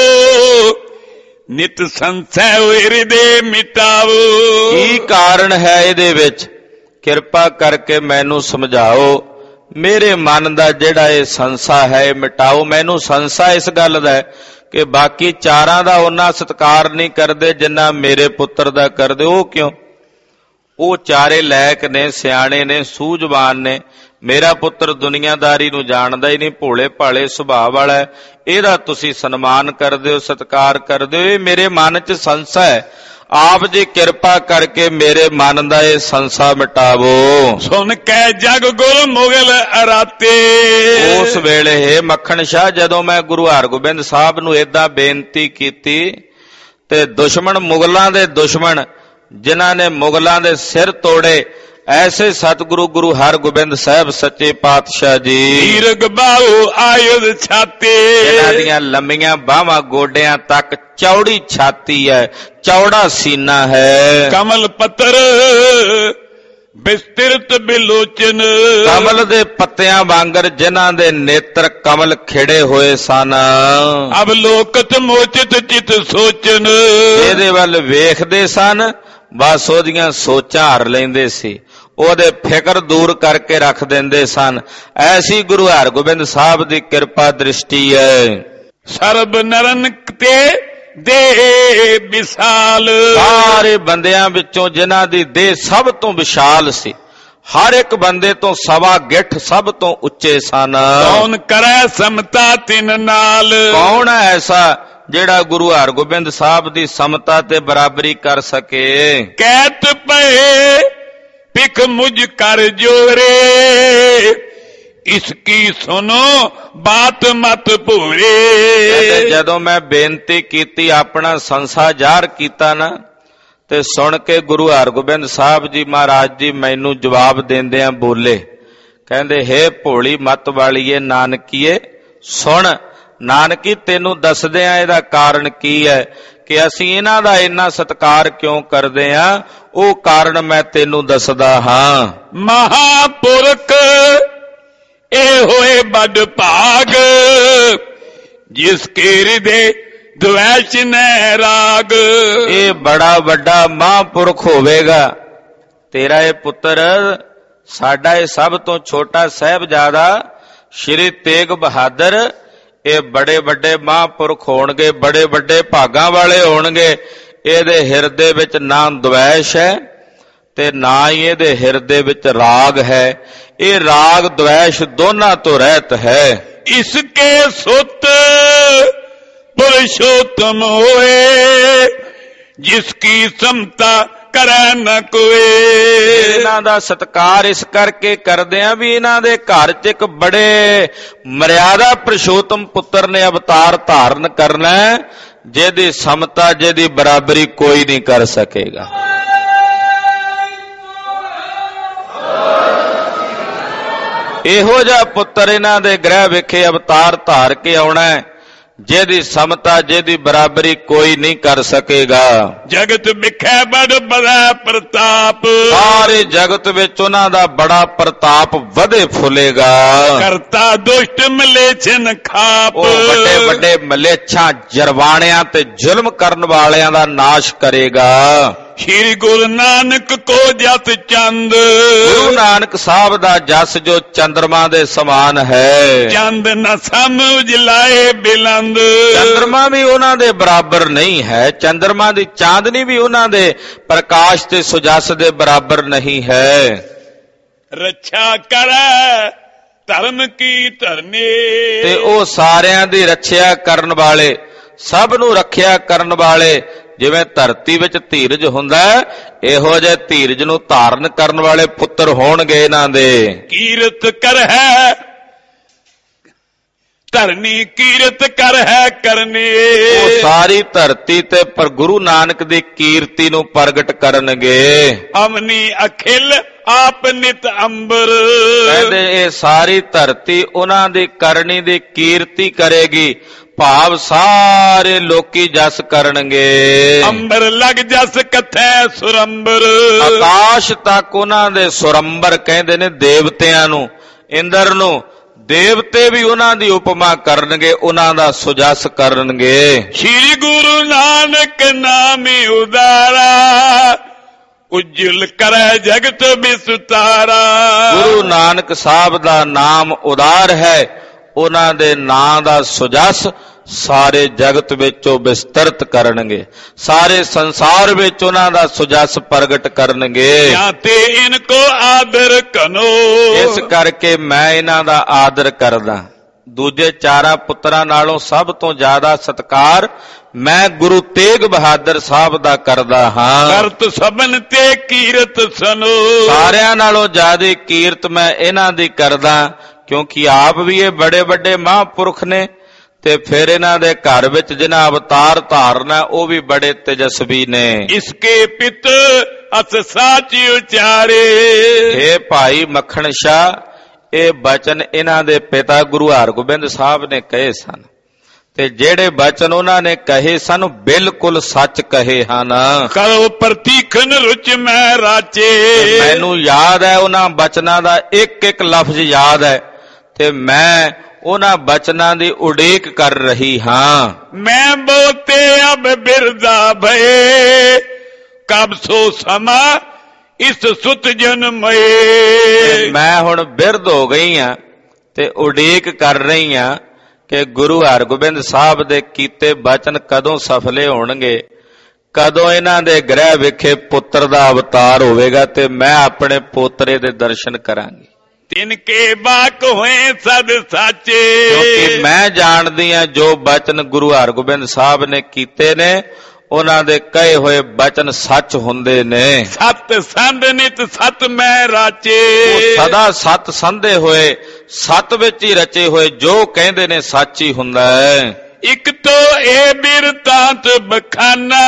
ਨਿਤ ਸੰਸੈ ਹਿਰਦੇ ਮਿਟਾਵੋ। ਕੀ ਕਾਰਨ ਹੈ ਇਹਦੇ ਵਿੱਚ, ਕਿਰਪਾ ਕਰਕੇ ਮੈਨੂੰ ਸਮਝਾਓ। ਮੇਰੇ ਮਨ ਦਾ ਜਿਹੜਾ ਇਹ ਸੰਸਾ ਹੈ ਇਹ ਮਿਟਾਓ। ਮੈਨੂੰ ਸੰਸਾ ਇਸ ਗੱਲ ਦਾ ਹੈ ਕਿ ਬਾਕੀ ਚਾਰਾਂ ਦਾ ਉਹਨਾਂ ਸਤਿਕਾਰ ਨਹੀਂ ਕਰਦੇ ਜਿੰਨਾ ਮੇਰੇ ਪੁੱਤਰ ਦਾ ਕਰਦੇ। ਉਹ ਕਿਉਂ? ਉਹ ਚਾਰੇ ਲਾਇਕ ਨੇ, ਸਿਆਣੇ ਨੇ, ਸੂਝਵਾਨ ਨੇ, ਮੇਰਾ ਪੁੱਤਰ ਦੁਨੀਆਦਾਰੀ ਨੂੰ ਜਾਣਦਾ ਹੀ ਨਹੀਂ, ਭੋਲੇ ਭਾਲੇ ਸੁਭਾਅ ਵਾਲਾ ਹੈ, ਇਹਦਾ ਤੁਸੀਂ ਸਨਮਾਨ ਕਰਦੇ ਹੋ, ਸਤਿਕਾਰ ਕਰਦੇ ਹੋ। ਇਹ ਮੇਰੇ ਮਨ 'ਚ ਸੰਸਾ ਹੈ, ਆਪ ਜੀ ਕਿਰਪਾ ਕਰਕੇ ਮੇਰੇ ਮਨ ਦਾ ਇਹ ਸੰਸਾ ਮਿਟਾਵੋ। ਸੁਣ ਕੇ ਜਗ ਗੁਰ ਮੁਗਲ ਅਰਾਤੇ। ਉਸ ਵੇਲੇ ਹੈ ਮੱਖਣ ਸ਼ਾਹ, ਜਦੋਂ ਮੈਂ ਗੁਰੂ ਹਰਗੋਬਿੰਦ ਸਾਹਿਬ ਨੂੰ ਏਦਾਂ ਬੇਨਤੀ ਕੀਤੀ ਤੇ ਦੁਸ਼ਮਣ, ਮੁਗਲਾਂ ਦੇ ਦੁਸ਼ਮਣ ਜਿਨ੍ਹਾਂ ਨੇ ਮੁਗਲਾਂ ਦੇ ਸਿਰ ਤੋੜੇ, ਐਸੇ ਸਤਿਗੁਰੂ ਗੁਰੂ ਹਰਗੋਬਿੰਦ ਸਾਹਿਬ ਸੱਚੇ ਪਾਤਸ਼ਾਹ ਜੀ, ਹੀਰ ਗਬਾਓ ਆਯੁਧ ਛਾਤੇ, ਇਹਨਾਂ ਦੀਆਂ ਲੰਮੀਆਂ ਬਾਹਾਂ ਗੋਡਿਆਂ ਤੱਕ, ਚੌੜੀ ਛਾਤੀ ਹੈ, ਚੌੜਾ ਸੀਨਾ ਹੈ, ਕਮਲ ਪੱਤਰ ਵਿਸਤ੍ਰਿਤ ਬਿਲੋਚਨ, ਕਮਲ ਦੇ ਪੱਤਿਆਂ ਵਾਂਗਰ ਜਿਨ੍ਹਾਂ ਦੇ ਨੇਤਰ ਕਮਲ ਖਿੜੇ ਹੋਏ ਸਨ। ਅਵਲੋਕਤ ਮੋਚਿਤ ਚਿਤ ਸੋਚਨ, ਇਹਦੇ ਵੱਲ ਵੇਖਦੇ ਸਨ, ਬਸ ਉਹਦੀਆਂ ਸੋਚਾਂ ਹਰ ਲੈਂਦੇ ਸੀ, ਉਹਦੇ ਫਿਕਰ ਦੂਰ ਕਰਕੇ ਰੱਖ ਦਿੰਦੇ ਸਨ। ਐਸੀ ਗੁਰੂ ਹਰਗੋਬਿੰਦ ਸਾਹਿਬ ਦੀ ਕਿਰਪਾ ਦ੍ਰਿਸ਼ਟੀ ਹੈ। ਸਰਬ ਨਰਨ ਤੇ ਦੇ ਵਿਸ਼ਾਲ, ਸਾਰੇ ਬੰਦਿਆਂ ਵਿੱਚੋਂ ਜਿਨ੍ਹਾਂ ਦੀ ਦੇਹ ਸਭ ਤੋਂ ਵਿਸ਼ਾਲ ਸੀ, ਹਰ ਇੱਕ ਬੰਦੇ ਤੋਂ ਸਵਾ ਗਿੱਠ ਸਭ ਤੋਂ ਉੱਚੇ ਸਨ। ਕੌਣ ਕਰੈ ਸਮਤਾ ਤਿਨ ਨਾਲ, ਕੌਣ ਹੈ ਐਸਾ ਜਿਹੜਾ ਗੁਰੂ ਹਰਗੋਬਿੰਦ ਸਾਹਿਬ ਦੀ ਸਮਤਾ ਤੇ ਬਰਾਬਰੀ ਕਰ ਸਕੇ। ਕਹਿਤ ਪਏ ਪਿਖ ਮੁਝ ਕਰ ਜੋਰੇ, ਇਸਕੀ ਸੁਨੋ ਬਾਤ ਮਤ ਭੂਰੇ। ਜਦੋਂ ਮੈਂ ਬੇਨਤੀ ਕੀਤੀ, ਆਪਣਾ ਸੰਸਾ ਜ਼ਾਹਰ ਕੀਤਾ ਨਾ, ਤੇ ਸੁਣ ਕੇ ਗੁਰੂ ਹਰਗੋਬਿੰਦ ਸਾਹਿਬ ਜੀ ਮਹਾਰਾਜ ਜੀ ਮੈਨੂੰ ਜਵਾਬ ਦਿੰਦਿਆਂ ਬੋਲੇ, ਕਹਿੰਦੇ ਹੇ ਭੋਲੀ ਮਤ ਵਾਲੀਏ ਨਾਨਕੀਏ, ਸੁਣ ਨਾਨਕੀ ਤੈਨੂੰ ਦੱਸਦੇ ਆ ਇਹਦਾ ਕਾਰਨ ਕੀ ਹੈ ਕਿ ਅਸੀਂ ਇਹਨਾਂ ਦਾ ਇੰਨਾ ਸਤਿਕਾਰ ਕਿਉਂ ਕਰਦੇ ਆ। ਉਹ ਕਾਰਨ ਮੈਂ ਤੈਨੂੰ ਦੱਸਦਾ ਹਾਂ। ਮਹਾਪੁਰਖ ਇਹ ਹੋਏ ਬੜ ਭਾਗ, ਜਿਸ ਕੇ ਹਿਰਦੇ ਦੁਐਸ਼ ਨੈ ਰਾਗ। ਇਹ ਬੜਾ ਵੱਡਾ ਮਹਾਂਪੁਰਖ ਹੋਵੇਗਾ ਤੇਰਾ ਇਹ ਪੁੱਤਰ, ਸਾਡਾ ਇਹ ਸਭ ਤੋਂ ਛੋਟਾ ਸਾਹਿਬਜ਼ਾਦਾ ਸ਼੍ਰੀ ਤੇਗ ਬਹਾਦਰ। ਇਹ ਬੜੇ ਵੱਡੇ ਮਹਾਂਪੁਰਖ ਹੋਣਗੇ, ਬੜੇ ਵੱਡੇ ਭਾਗਾਂ ਵਾਲੇ ਹੋਣਗੇ। ਇਹਦੇ ਹਿਰਦੇ ਵਿੱਚ ਨਾ ਦੁਐਸ਼ ਹੈ ਤੇ ਨਾ ਹੀ ਇਹਦੇ ਹਿਰਦੇ ਵਿੱਚ ਰਾਗ ਹੈ। ਇਹ ਰਾਗ ਦੁਐਸ਼ ਦੋਨਾਂ ਤੋਂ ਰਹਿਤ ਹੈ। ਇਸਕੇ ਸੁਤ ਪੁਰਸ਼ੋਤਮ ਹੋਏ, ਜਿਸ ਕੀ ਸਮਤਾ ਕਰੈ ਨ ਕੋਏ। ਇਹਨਾਂ ਦਾ ਸਤਿਕਾਰ ਇਸ ਕਰਕੇ ਕਰਦੇ ਆ ਵੀ ਇਹਨਾਂ ਦੇ ਘਰ 'ਚ ਇੱਕ ਬੜੇ ਮਰਿਆਦਾ ਪੁਰਸ਼ੋਤਮ ਪੁੱਤਰ ਨੇ ਅਵਤਾਰ ਧਾਰਨ ਕਰਨਾ, ਜਿਹਦੀ ਸਮਤਾ, ਜਿਹਦੀ ਬਰਾਬਰੀ ਕੋਈ ਨਹੀਂ ਕਰ ਸਕੇਗਾ। ਇਹੋ ਜਿਹਾ ਪੁੱਤਰ ਇਹਨਾਂ ਦੇ ਗ੍ਰਹਿ ਵਿਖੇ ਅਵਤਾਰ ਧਾਰ ਕੇ ਆਉਣਾ, ਜਿਹਦੀ ਸਮਤਾ, ਜਿਹਦੀ ਬਰਾਬਰੀ ਕੋਈ ਨਹੀਂ ਕਰ ਸਕੇਗਾ। ਜਗਤ ਵਿਖੇ ਬੜ ਬੜਾ ਪ੍ਰਤਾਪ, ਸਾਰੇ ਜਗਤ ਵਿੱਚ ਉਹਨਾਂ ਦਾ ਬੜਾ ਪ੍ਰਤਾਪ ਵਧੇ ਫੁੱਲੇਗਾ। ਕਰਤਾ ਦੁਸ਼ਟ ਮਲੇਛਨ ਖਾਪ, ਉਹ ਵੱਡੇ ਵੱਡੇ ਮਲੇਛਾਂ, ਜਰਵਾਣਿਆਂ ਤੇ ਜ਼ੁਲਮ ਕਰਨ ਵਾਲਿਆਂ ਦਾ ਨਾਸ਼ ਕਰੇਗਾ। ਸ਼੍ਰੀ ਗੁਰੂ ਨਾਨਕ ਕੋ ਜਸ ਚੰਦ, ਗੁਰੂ ਨਾਨਕ ਸਾਹਿਬ ਦਾ ਜਸ ਜੋ ਚੰਦਰਮਾ ਦੇ ਸਮਾਨ ਹੈ। ਚੰਦ ਨ ਸਮ ਉਜਲਾਏ ਬਿਲੰਦ, ਚੰਦਰਮਾ ਵੀ ਉਹਨਾਂ ਦੇ ਬਰਾਬਰ ਨਹੀਂ ਹੈ। ਚੰਦਰਮਾ ਦੀ ਚਾਂਦਨੀ ਵੀ ਉਹਨਾਂ ਦੇ ਪ੍ਰਕਾਸ਼ ਤੇ ਸੁਜਸ ਦੇ ਬਰਾਬਰ ਨਹੀਂ ਹੈ। ਰੱਛਾ ਕਰੈ ਧਰਮ ਕੀ ਧਰਨੀ, ਤੇ ਉਹ ਸਾਰਿਆਂ ਦੀ ਰੱਖਿਆ ਕਰਨ ਵਾਲੇ, ਸਭ ਨੂੰ ਰੱਖਿਆ ਕਰਨ ਵਾਲੇ, ਜਿਵੇਂ ਧਰਤੀ ਵਿੱਚ ਧੀਰਜ ਹੁੰਦਾ, ਇਹੋ ਜਿਹੇ ਧੀਰਜ ਨੂੰ ਧਾਰਨ ਕਰਨ ਵਾਲੇ ਪੁੱਤਰ ਹੋਣਗੇ ਇਹਨਾਂ ਦੇ। ਕੀਰਤ ਕਰਹਿ ਧਰਨੀ, ਕੀਰਤ ਕਰਹਿ ਕਰਨੀ, ਉਹ ਸਾਰੀ ਧਰਤੀ ਤੇ ਪਰ ਗੁਰੂ ਨਾਨਕ ਦੀ ਕੀਰਤੀ ਨੂੰ ਪ੍ਰਗਟ ਕਰਨਗੇ। ਅਮਨੀ ਅਖਿਲ ਆਪ ਨਿਤ ਅੰਬਰ, ਕਹਿੰਦੇ ਇਹ ਸਾਰੀ ਧਰਤੀ ਉਹਨਾਂ ਦੀ ਕਰਨੀ ਦੀ ਕੀਰਤੀ ਕਰੇਗੀ, ਭਾਵ ਸਾਰੇ ਲੋਕੀ ਜਸ ਕਰਨਗੇ। ਅੰਬਰ ਲਗ ਜਸ ਕਥੈ ਸੁਰੰਬਰ, ਆਕਾਸ਼ ਤੱਕ ਉਹਨਾਂ ਦੇ ਸੁਰੰਬਰ ਕਹਿੰਦੇ ਨੇ ਦੇਵਤਿਆਂ ਨੂੰ, ਇੰਦਰ ਨੂੰ। ਦੇਵਤੇ ਵੀ ਉਹਨਾਂ ਦੀ ਉਪਮਾ ਕਰਨਗੇ, ਉਹਨਾਂ ਦਾ ਸੁਜਸ ਕਰਨਗੇ। ਸ਼੍ਰੀ ਗੁਰੂ ਨਾਨਕ ਨਾਮੇ ਉਦਾਰਾ, ਉਜਲ ਕਰੈ ਜਗਤ ਬਿਸਤਾਰਾ। ਗੁਰੂ ਨਾਨਕ ਸਾਹਿਬ ਦਾ ਨਾਮ ਉਦਾਰ ਹੈ, ਉਹਨਾਂ ਦੇ ਨਾਂ ਦਾ ਸੁਜਸ ਸਾਰੇ ਜਗਤ ਵਿੱਚੋਂ ਵਿਸਤ੍ਰਿਤ ਕਰਨਗੇ, ਸਾਰੇ ਸੰਸਾਰ ਵਿੱਚ ਉਹਨਾਂ ਦਾ ਸੁਜਸ ਪ੍ਰਗਟ ਕਰਨਗੇ। ਤੇ ਇਨਕੋ ਆਦਰ ਕਨੋ, ਇਸ ਕਰਕੇ ਮੈਂ ਇਹਨਾਂ ਦਾ ਆਦਰ ਕਰਦਾ। ਦੂਜੇ ਚਾਰਾਂ ਪੁੱਤਰਾਂ ਨਾਲੋਂ ਸਭ ਤੋਂ ਜ਼ਿਆਦਾ ਸਤਿਕਾਰ ਮੈਂ ਗੁਰੂ ਤੇਗ ਬਹਾਦਰ ਸਾਹਿਬ ਦਾ ਕਰਦਾ ਹਾਂ। ਕਰਤ ਸਭਨ ਤੇ ਕੀਰਤ ਸਨੋ, ਸਾਰਿਆਂ ਨਾਲੋਂ ਜ਼ਿਆਦਾ ਕੀਰਤ ਮੈਂ ਇਹਨਾਂ ਦੀ ਕਰਦਾ, ਕਿਉਂਕਿ ਆਪ ਵੀ ਇਹ ਬੜੇ ਵੱਡੇ ਮਹਾਂਪੁਰਖ ਨੇ, ਤੇ ਫਿਰ ਇਹਨਾਂ ਦੇ ਘਰ ਵਿੱਚ ਜਿਨ੍ਹਾਂ ਅਵਤਾਰ ਧਾਰਨਾ ਉਹ ਵੀ ਬੜੇ ਤੇਜਸਵੀ ਨੇ। ਇਸਕੇ ਪਿਤ ਅਸ ਸਾਚ ਉਚਾਰੇ, हे ਭਾਈ ਮੱਖਣ ਸ਼ਾਹ, ਇਹ ਬਚਨ ਇਹਨਾਂ ਦੇ ਪਿਤਾ ਗੁਰੂ ਹਰਗੋਬਿੰਦ ਸਾਹਿਬ ਨੇ ਕਹੇ ਸਨ, ਤੇ ਜਿਹੜੇ ਬਚਨ ਉਹਨਾਂ ਨੇ ਕਹੇ ਸਨ ਬਿਲਕੁਲ ਸੱਚ ਕਹੇ ਹਨ। ਕਰੋ ਪ੍ਰਤੀਖਨ ਰੁਚ ਮੈਂ ਰਾਚੇ, ਮੈਨੂੰ ਯਾਦ ਹੈ ਉਹਨਾਂ ਬਚਨਾਂ ਦਾ ਇੱਕ ਇੱਕ ਲਫ਼ਜ਼ ਯਾਦ ਹੈ, ਤੇ ਮੈਂ ਉਹਨਾਂ ਬਚਨਾਂ ਦੀ ਉਡੀਕ ਕਰ ਰਹੀ ਹਾਂ। ਮੈਂ ਬੋਤੇ ਅਬ ਬਿਰਦਾ ਭਏ, ਕਬ ਸੋ ਸਮਾ ਇਸ ਸੁਤ ਜਨਮਏ। ਮੈਂ ਹੁਣ ਬਿਰਧ ਹੋ ਗਈ ਆ ਤੇ ਉਡੀਕ ਕਰ ਰਹੀ ਆ ਕਿ ਗੁਰੂ ਹਰਗੋਬਿੰਦ ਸਾਹਿਬ ਦੇ ਕੀਤੇ ਬਚਨ ਕਦੋਂ ਸਫਲੇ ਹੋਣਗੇ, ਕਦੋਂ ਇਹਨਾਂ ਦੇ ਗ੍ਰਹਿ ਵਿਖੇ ਪੁੱਤਰ ਦਾ ਅਵਤਾਰ ਹੋਵੇਗਾ ਤੇ ਮੈਂ ਆਪਣੇ ਪੋਤਰੇ ਦੇ ਦਰਸ਼ਨ ਕਰਾਂਗੀ। ਤਿਨ ਕੇ ਬਾਕ ਹੋਏ ਸਦ ਸਾਚੇ, ਕਿਉਂਕਿ ਮੈਂ ਜਾਣਦੀ ਆ ਜੋ ਬਚਨ ਗੁਰੂ ਹਰਗੋਬਿੰਦ ਸਾਹਿਬ ਨੇ ਕੀਤੇ ਨੇ ਉਹਨਾਂ ਦੇ ਕਹੇ ਹੋਏ ਬਚਨ ਸੱਚ ਹੁੰਦੇ ਨੇ। ਸਤ ਸੰਧ ਨਿਤ ਸਤ ਮੈਂ ਰਾਚੇ, ਸਦਾ ਸਤ ਸੰਧੇ ਹੋਏ, ਸਤ ਵਿੱਚ ਹੀ ਰਚੇ ਹੋਏ, ਜੋ ਕਹਿੰਦੇ ਨੇ ਸੱਚ ਹੀ ਹੁੰਦਾ ਹੈ। ਇੱਕ ਤੋ ਇਹ ਬਿਰਤਾਂਤ ਬਖਾਨਾ,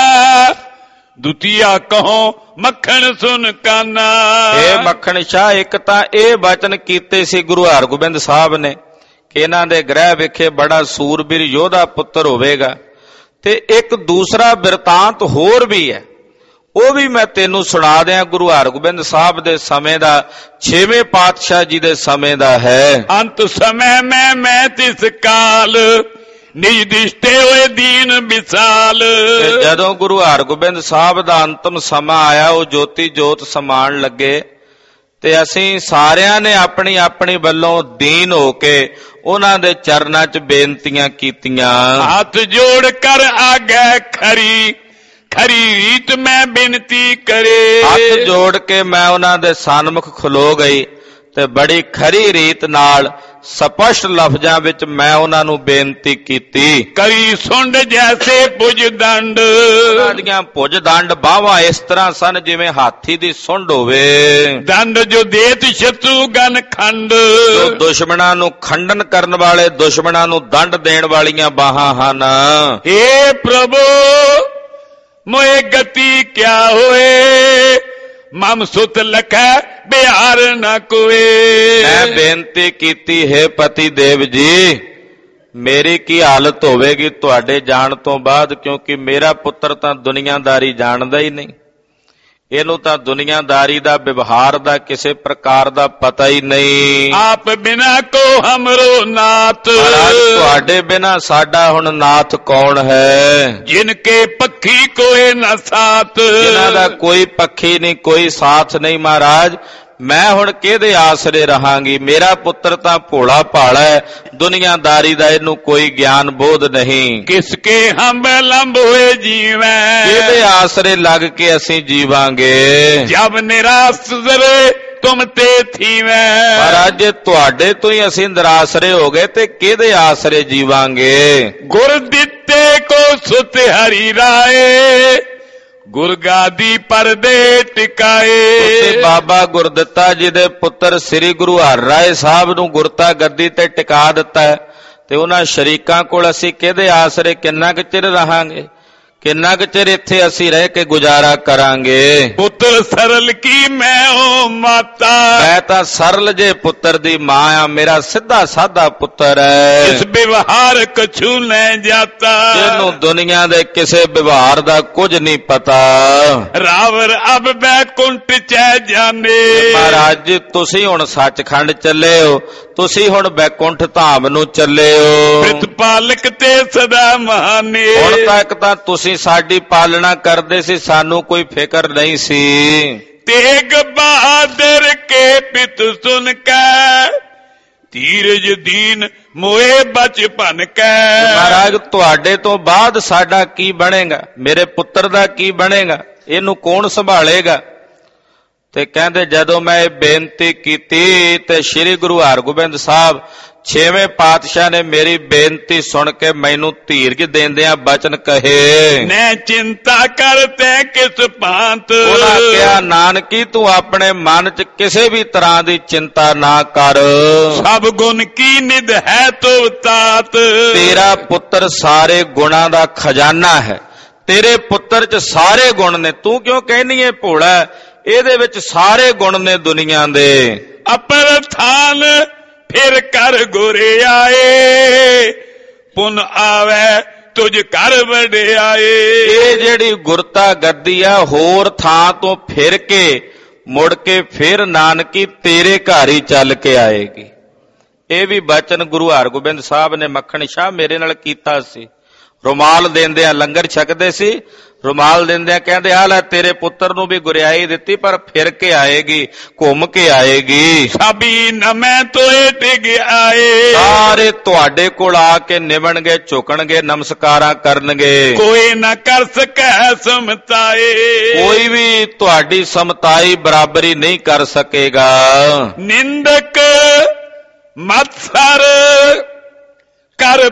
ਦੁਤੀਆ ਕਹੋ ਮੱਖਣ ਸੁਨ ਕਾਨਾ। ਇਹ ਮੱਖਣ ਸ਼ਾਹ, ਇੱਕ ਤਾਂ ਇਹ ਬਚਨ ਕੀਤੇ ਸੀ ਗੁਰੂ ਹਰਗੋਬਿੰਦ ਸਾਹਿਬ ਨੇ ਕਿ ਇਹਨਾਂ ਦੇ ਗ੍ਰਹਿ ਵਿਖੇ ਬੜਾ ਸੂਰਬੀਰ ਯੋਧਾ ਪੁੱਤਰ ਹੋਵੇਗਾ, ਤੇ ਇੱਕ ਦੂਸਰਾ ਬਿਰਤਾਂਤ ਹੋਰ ਵੀ ਹੈ, ਉਹ ਵੀ ਮੈਂ ਤੈਨੂੰ ਸੁਣਾ ਦਿਆਂ। ਗੁਰੂ ਹਰਗੋਬਿੰਦ ਸਾਹਿਬ ਦੇ ਸਮੇਂ ਦਾ, 6ਵੇਂ ਪਾਤਸ਼ਾਹ ਜੀ ਦੇ ਸਮੇਂ ਦਾ ਹੈ। ਅੰਤ ਸਮੇਂ ਮੈਂ ਤਿਸ ਕਾਲ, ਨਿਜ ਦਿਸ਼ਟੇ ਹੋਏ ਦੀਨ ਵਿਸਾਲ। ਜਦੋਂ ਗੁਰੂ ਹਰਗੋਬਿੰਦ ਸਾਹਿਬ ਦਾ ਅੰਤਮ ਸਮਾਂ ਆਇਆ, ਉਹ ਜੋਤੀ ਜੋਤ ਸਮਾਣ ਲੱਗੇ, ਤੇ ਅਸੀਂ ਸਾਰਿਆਂ ਨੇ ਆਪਣੀ ਆਪਣੀ ਵੱਲੋਂ ਦੀਨ ਹੋ ਕੇ ਉਹਨਾਂ ਦੇ ਚਰਨਾਂ 'ਚ ਬੇਨਤੀਆਂ ਕੀਤੀਆਂ। ਹੱਥ ਜੋੜ ਕਰ ਆਗੇ ਖਰੀ ਖਰੀ ਰੀਤ ਮੈਂ ਬੇਨਤੀ ਕਰੇ। ਹੱਥ ਜੋੜ ਕੇ ਮੈਂ ਉਹਨਾਂ ਦੇ ਸਨਮੁਖ ਖਲੋ ਗਈ ਤੇ ਬੜੀ ਖਰੀ ਰੀਤ ਨਾਲ ਸਪਸ਼ਟ ਲਫ਼ਜ਼ਾਂ ਵਿੱਚ ਮੈਂ ਉਹਨਾਂ ਨੂੰ ਬੇਨਤੀ ਕੀਤੀ। ਕਰੀ ਸੁੰਡ ਜੈਸੇ ਭੁਜ ਦੰਡ, ਉਹਨਾਂ ਦੀਆਂ ਭੁਜ ਦੰਡ ਬਾਹਾਂ ਇਸ ਤਰ੍ਹਾਂ ਸਨ ਜਿਵੇਂ ਹਾਥੀ ਦੀ ਸੁੰਡ ਹੋਵੇ। ਦੰਡ ਜੋ ਦੇਤ ਸ਼ਤਰੂ ਗਨ ਖੰਡ, ਜੋ ਦੁਸ਼ਮਣਾਂ ਨੂੰ ਖੰਡਨ ਕਰਨ ਵਾਲੇ, ਦੁਸ਼ਮਣਾਂ ਨੂੰ ਦੰਡ ਦੇਣ ਵਾਲੀਆਂ ਬਾਹਾਂ ਹਨ। हे ਪ੍ਰਭੂ ਮੋਏ ਗਤੀ ਕਿਆ ਹੋਏ, ਮਮ ਸੁਤ ਲਖੈ ਬਿਹਾਰ ਨਾ ਕੋਏ। ਮੈਂ ਬੇਨਤੀ ਕੀਤੀ, ਹੈ ਪਤੀ ਦੇਵ ਜੀ, ਮੇਰੀ ਕੀ ਹਾਲਤ ਹੋਵੇਗੀ ਤੁਹਾਡੇ ਜਾਣ ਤੋਂ ਬਾਅਦ, ਕਿਉਂਕਿ ਮੇਰਾ ਪੁੱਤਰ ਤਾਂ ਦੁਨੀਆਦਾਰੀ ਜਾਣਦਾ ਹੀ ਨਹੀਂ, ਇਹਨੂੰ ਤਾਂ ਦੁਨੀਆਦਾਰੀ ਦਾ, ਵਿਵਹਾਰ ਦਾ ਕਿਸੇ ਪ੍ਰਕਾਰ ਦਾ ਪਤਾ ਹੀ ਨਹੀਂ। ਆਪ ਬਿਨਾ ਕੋ ਹਮਰੋ ਨਾਥ, ਤੁਹਾਡੇ ਬਿਨਾ ਸਾਡਾ ਹੁਣ ਨਾਥ ਕੌਣ ਹੈ। ਜਿਨ ਕੇ ਪੱਖੀ ਕੋਏ ਨਾ ਸਾਥ, ਜਿਨ੍ਹਾਂ ਦਾ ਕੋਈ ਪੱਖੀ ਨਹੀਂ, ਕੋਈ ਸਾਥ ਨਹੀਂ। ਮਹਾਰਾਜ ਮੈਂ ਹੁਣ ਕਿਹਦੇ ਆਸਰੇ ਰਹਾਂਗੀ, ਮੇਰਾ ਪੁੱਤਰ ਤਾਂ ਭੋਲਾ ਭਾਲਾ ਹੈ, ਦੁਨੀਆਦਾਰੀ ਦਾ ਇਹਨੂੰ ਕੋਈ ਗਿਆਨ ਬੋਧ ਨਹੀਂ। ਕਿਸ ਕੇ ਹਮ ਲੰਬ ਹੋਏ ਜੀਵੈ, ਕਿਹਦੇ ਆਸਰੇ ਲੱਗ ਕੇ ਅਸੀਂ ਜੀਵਾਂਗੇ। ਜਬ ਨਿਰਾਸ ਜ਼ਰੇ ਤੁਮ ਤੇ ਥੀਵੈ, ਮਹਾਰਾਜ ਜੇ ਤੁਹਾਡੇ ਤੋਂ ਹੀ ਅਸੀਂ ਨਿਰਾਸਰੇ ਹੋ ਗਏ ਤੇ ਕਿਹਦੇ ਆਸਰੇ ਜੀਵਾਂਗੇ। ਗੁਰ ਦਿੱਤੇ ਕੋ ਸੁਤ ਹਰੀ ਰਾਏ, ਗੁਰਗਾਦੀ ਪਰਦੇ ਟਿਕਾਏ। ਤੇ ਬਾਬਾ ਗੁਰਦਿੱਤਾ ਜੀ ਦੇ ਪੁੱਤਰ ਸ੍ਰੀ ਗੁਰੂ ਹਰਿ ਰਾਏ ਸਾਹਿਬ ਨੂੰ ਗੁਰਤਾ ਗੱਦੀ ਤੇ ਟਿਕਾ ਦਿੱਤਾ ਹੈ, ਤੇ ਉਹਨਾਂ ਸ਼ਰੀਕਾਂ ਕੋਲ ਅਸੀਂ ਕਿਹਦੇ ਆਸਰੇ ਕਿੰਨਾ ਕੁ ਚਿਰ ਰਹਾਂਗੇ, ਕਿੰਨਾ ਕੁ ਚਿਰ ਇੱਥੇ ਅਸੀਂ ਰਹਿ ਕੇ ਗੁਜ਼ਾਰਾ ਕਰਾਂਗੇ। ਪੁੱਤਰ ਸਰਲ ਕੀ ਮੈਂ ਓ ਮਾਤਾ, ਮੈਂ ਤਾਂ ਸਰਲ ਜੇ ਪੁੱਤਰ ਦੀ ਮਾਂ ਆ, ਮੇਰਾ ਸਿੱਧਾ ਸਾਦਾ ਪੁੱਤਰ ਹੈ। ਇਸ ਵਿਵਹਾਰ ਕਛੂ ਲੈ ਜਾਤਾ, ਜਿਹਨੂੰ ਦੁਨੀਆ ਦੇ ਕਿਸੇ ਵਿਵਹਾਰ ਦਾ ਕੁਝ ਨਹੀਂ ਪਤਾ। ਰਾਵਰ ਅਬ ਬੈਕੁੰਠ ਚੈ ਜਾਣੇ, ਮਹਾਰਾਜ ਜੀ ਤੁਸੀਂ ਹੁਣ ਸੱਚਖੰਡ ਚੱਲੇ ਹੋ, ਤੁਸੀਂ ਹੁਣ ਬੈਕੁੰਠ ਧਾਮ ਨੂੰ ਚੱਲੇ ਹੋ। ਪ੍ਰਤਪਾਲਕ ਤੇ ਸਦਾ ਮਹਾਨੇ, ਹੁਣ ਤੱਕ ਤਾਂ ਤੁਸੀਂ ਸਾਡੀ ਪਾਲਣਾ ਕਰਦੇ ਸੀ, ਸਾਨੂੰ ਕੋਈ ਫਿਕਰ ਨਹੀਂ ਸੀ। ਤੇਗ ਬਹਾਦਰ ਕੇ ਪਿਤ ਸੁਨ ਕੇ, ਧੀਰਜ ਦੀਨ ਮੋਏ ਬਚਪਨ ਕੈ। ਮਹਾਰਾਜ ਤੁਹਾਡੇ ਤੋਂ ਬਾਅਦ ਸਾਡਾ ਕੀ ਬਣੇਗਾ, ਮੇਰੇ ਪੁੱਤਰ ਦਾ ਕੀ ਬਣੇਗਾ, ਇਹਨੂੰ ਕੌਣ ਸੰਭਾਲੇਗਾ। ਤੇ ਕਹਿੰਦੇ ਜਦੋਂ ਮੈਂ ਇਹ ਬੇਨਤੀ ਕੀਤੀ ਤੇ ਸ੍ਰੀ ਗੁਰੂ ਹਰਗੋਬਿੰਦ ਸਾਹਿਬ 6ਵੇਂ ਪਾਤਸ਼ਾਹ ਨੇ ਮੇਰੀ ਬੇਨਤੀ ਸੁਣ ਕੇ ਮੈਨੂੰ ਧੀਰਜ ਦੇਂਦਿਆਂ ਬਚਨ ਕਹੇ, ਨੈ ਚਿੰਤਾ ਕਰ ਤੈ ਕਿਸ ਭਾਂਤ। ਉਹਨਾਂ ਕਿਹਾ ਨਾਨਕੀ ਤੂੰ ਆਪਣੇ ਮਨ 'ਚ ਕਿਸੇ ਵੀ ਤਰ੍ਹਾਂ ਦੀ ਚਿੰਤਾ ਨਾ ਕਰ। ਸਭ ਗੁਣ ਕੀ ਨਿਧ ਹੈ ਤੋ ਤਾਤ। ਤੇਰਾ ਪੁੱਤਰ ਸਾਰੇ ਗੁਣਾਂ ਦਾ ਖਜ਼ਾਨਾ ਹੈ, ਤੇਰੇ ਪੁੱਤਰ 'ਚ ਸਾਰੇ ਗੁਣ ਨੇ। ਤੂੰ ਕਿਉਂ ਕਹਿਨੀ ਏ ਭੋਲਾ, ਇਹਦੇ ਵਿੱਚ ਸਾਰੇ ਗੁਣ ਨੇ ਦੁਨੀਆ ਦੇ। ਅਪਰ ਥਾਨ ਫਿਰ ਕਰ ਗੁਰੇ ਆਏ, ਪੁਨ ਆਵੇ ਤੁਝ ਘਰ ਵਡਿਆਏ। ਇਹ ਜਿਹੜੀ ਗੁਰਤਾ ਗੱਦੀ ਆ ਹੋਰ ਥਾਂ ਤੋਂ ਫਿਰ ਕੇ ਮੁੜ ਕੇ ਫਿਰ ਨਾਨਕੀ ਤੇਰੇ ਘਰ ਹੀ ਚੱਲ ਕੇ ਆਏਗੀ। ਇਹ ਵੀ ਬਚਨ ਗੁਰੂ ਹਰਗੋਬਿੰਦ ਸਾਹਿਬ ਨੇ ਮੱਖਣ ਸ਼ਾਹ ਮੇਰੇ ਨਾਲ ਕੀਤਾ ਸੀ। ਰੁਮਾਲ ਦਿੰਦਿਆਂ ਲੰਗਰ ਛਕਦੇ ਸੀ, ਰੁਮਾਲ ਦਿੰਦਿਆਂ ਕਹਿੰਦੇ ਆ ਲੈ ਤੇਰੇ ਪੁੱਤਰ ਨੂੰ ਵੀ ਗੁਰਿਆਈ ਦਿੱਤੀ, ਪਰ ਫਿਰ ਕੇ ਆਏਗੀ, ਘੁੰਮ ਕੇ ਆਏਗੀ। ਸਭੀ ਨਮੈ ਤੋਏ ਟਿਕ ਆਏ। ਸਾਰੇ ਤੁਹਾਡੇ ਕੋਲ ਆ ਕੇ ਨਿਵਣਗੇ, ਝੁਕਣਗੇ, ਨਮਸਕਾਰਾਂ ਕਰਨਗੇ। ਕੋਈ ਨਾ ਕਰ ਸਕੈ ਸਮਤਾਏ। ਕੋਈ ਵੀ ਤੁਹਾਡੀ ਸਮਤਾਈ ਬਰਾਬਰੀ ਨਹੀਂ ਕਰ ਸਕੇਗਾ। ਨਿੰਦਕ ਮਤਸਰ ਕਰ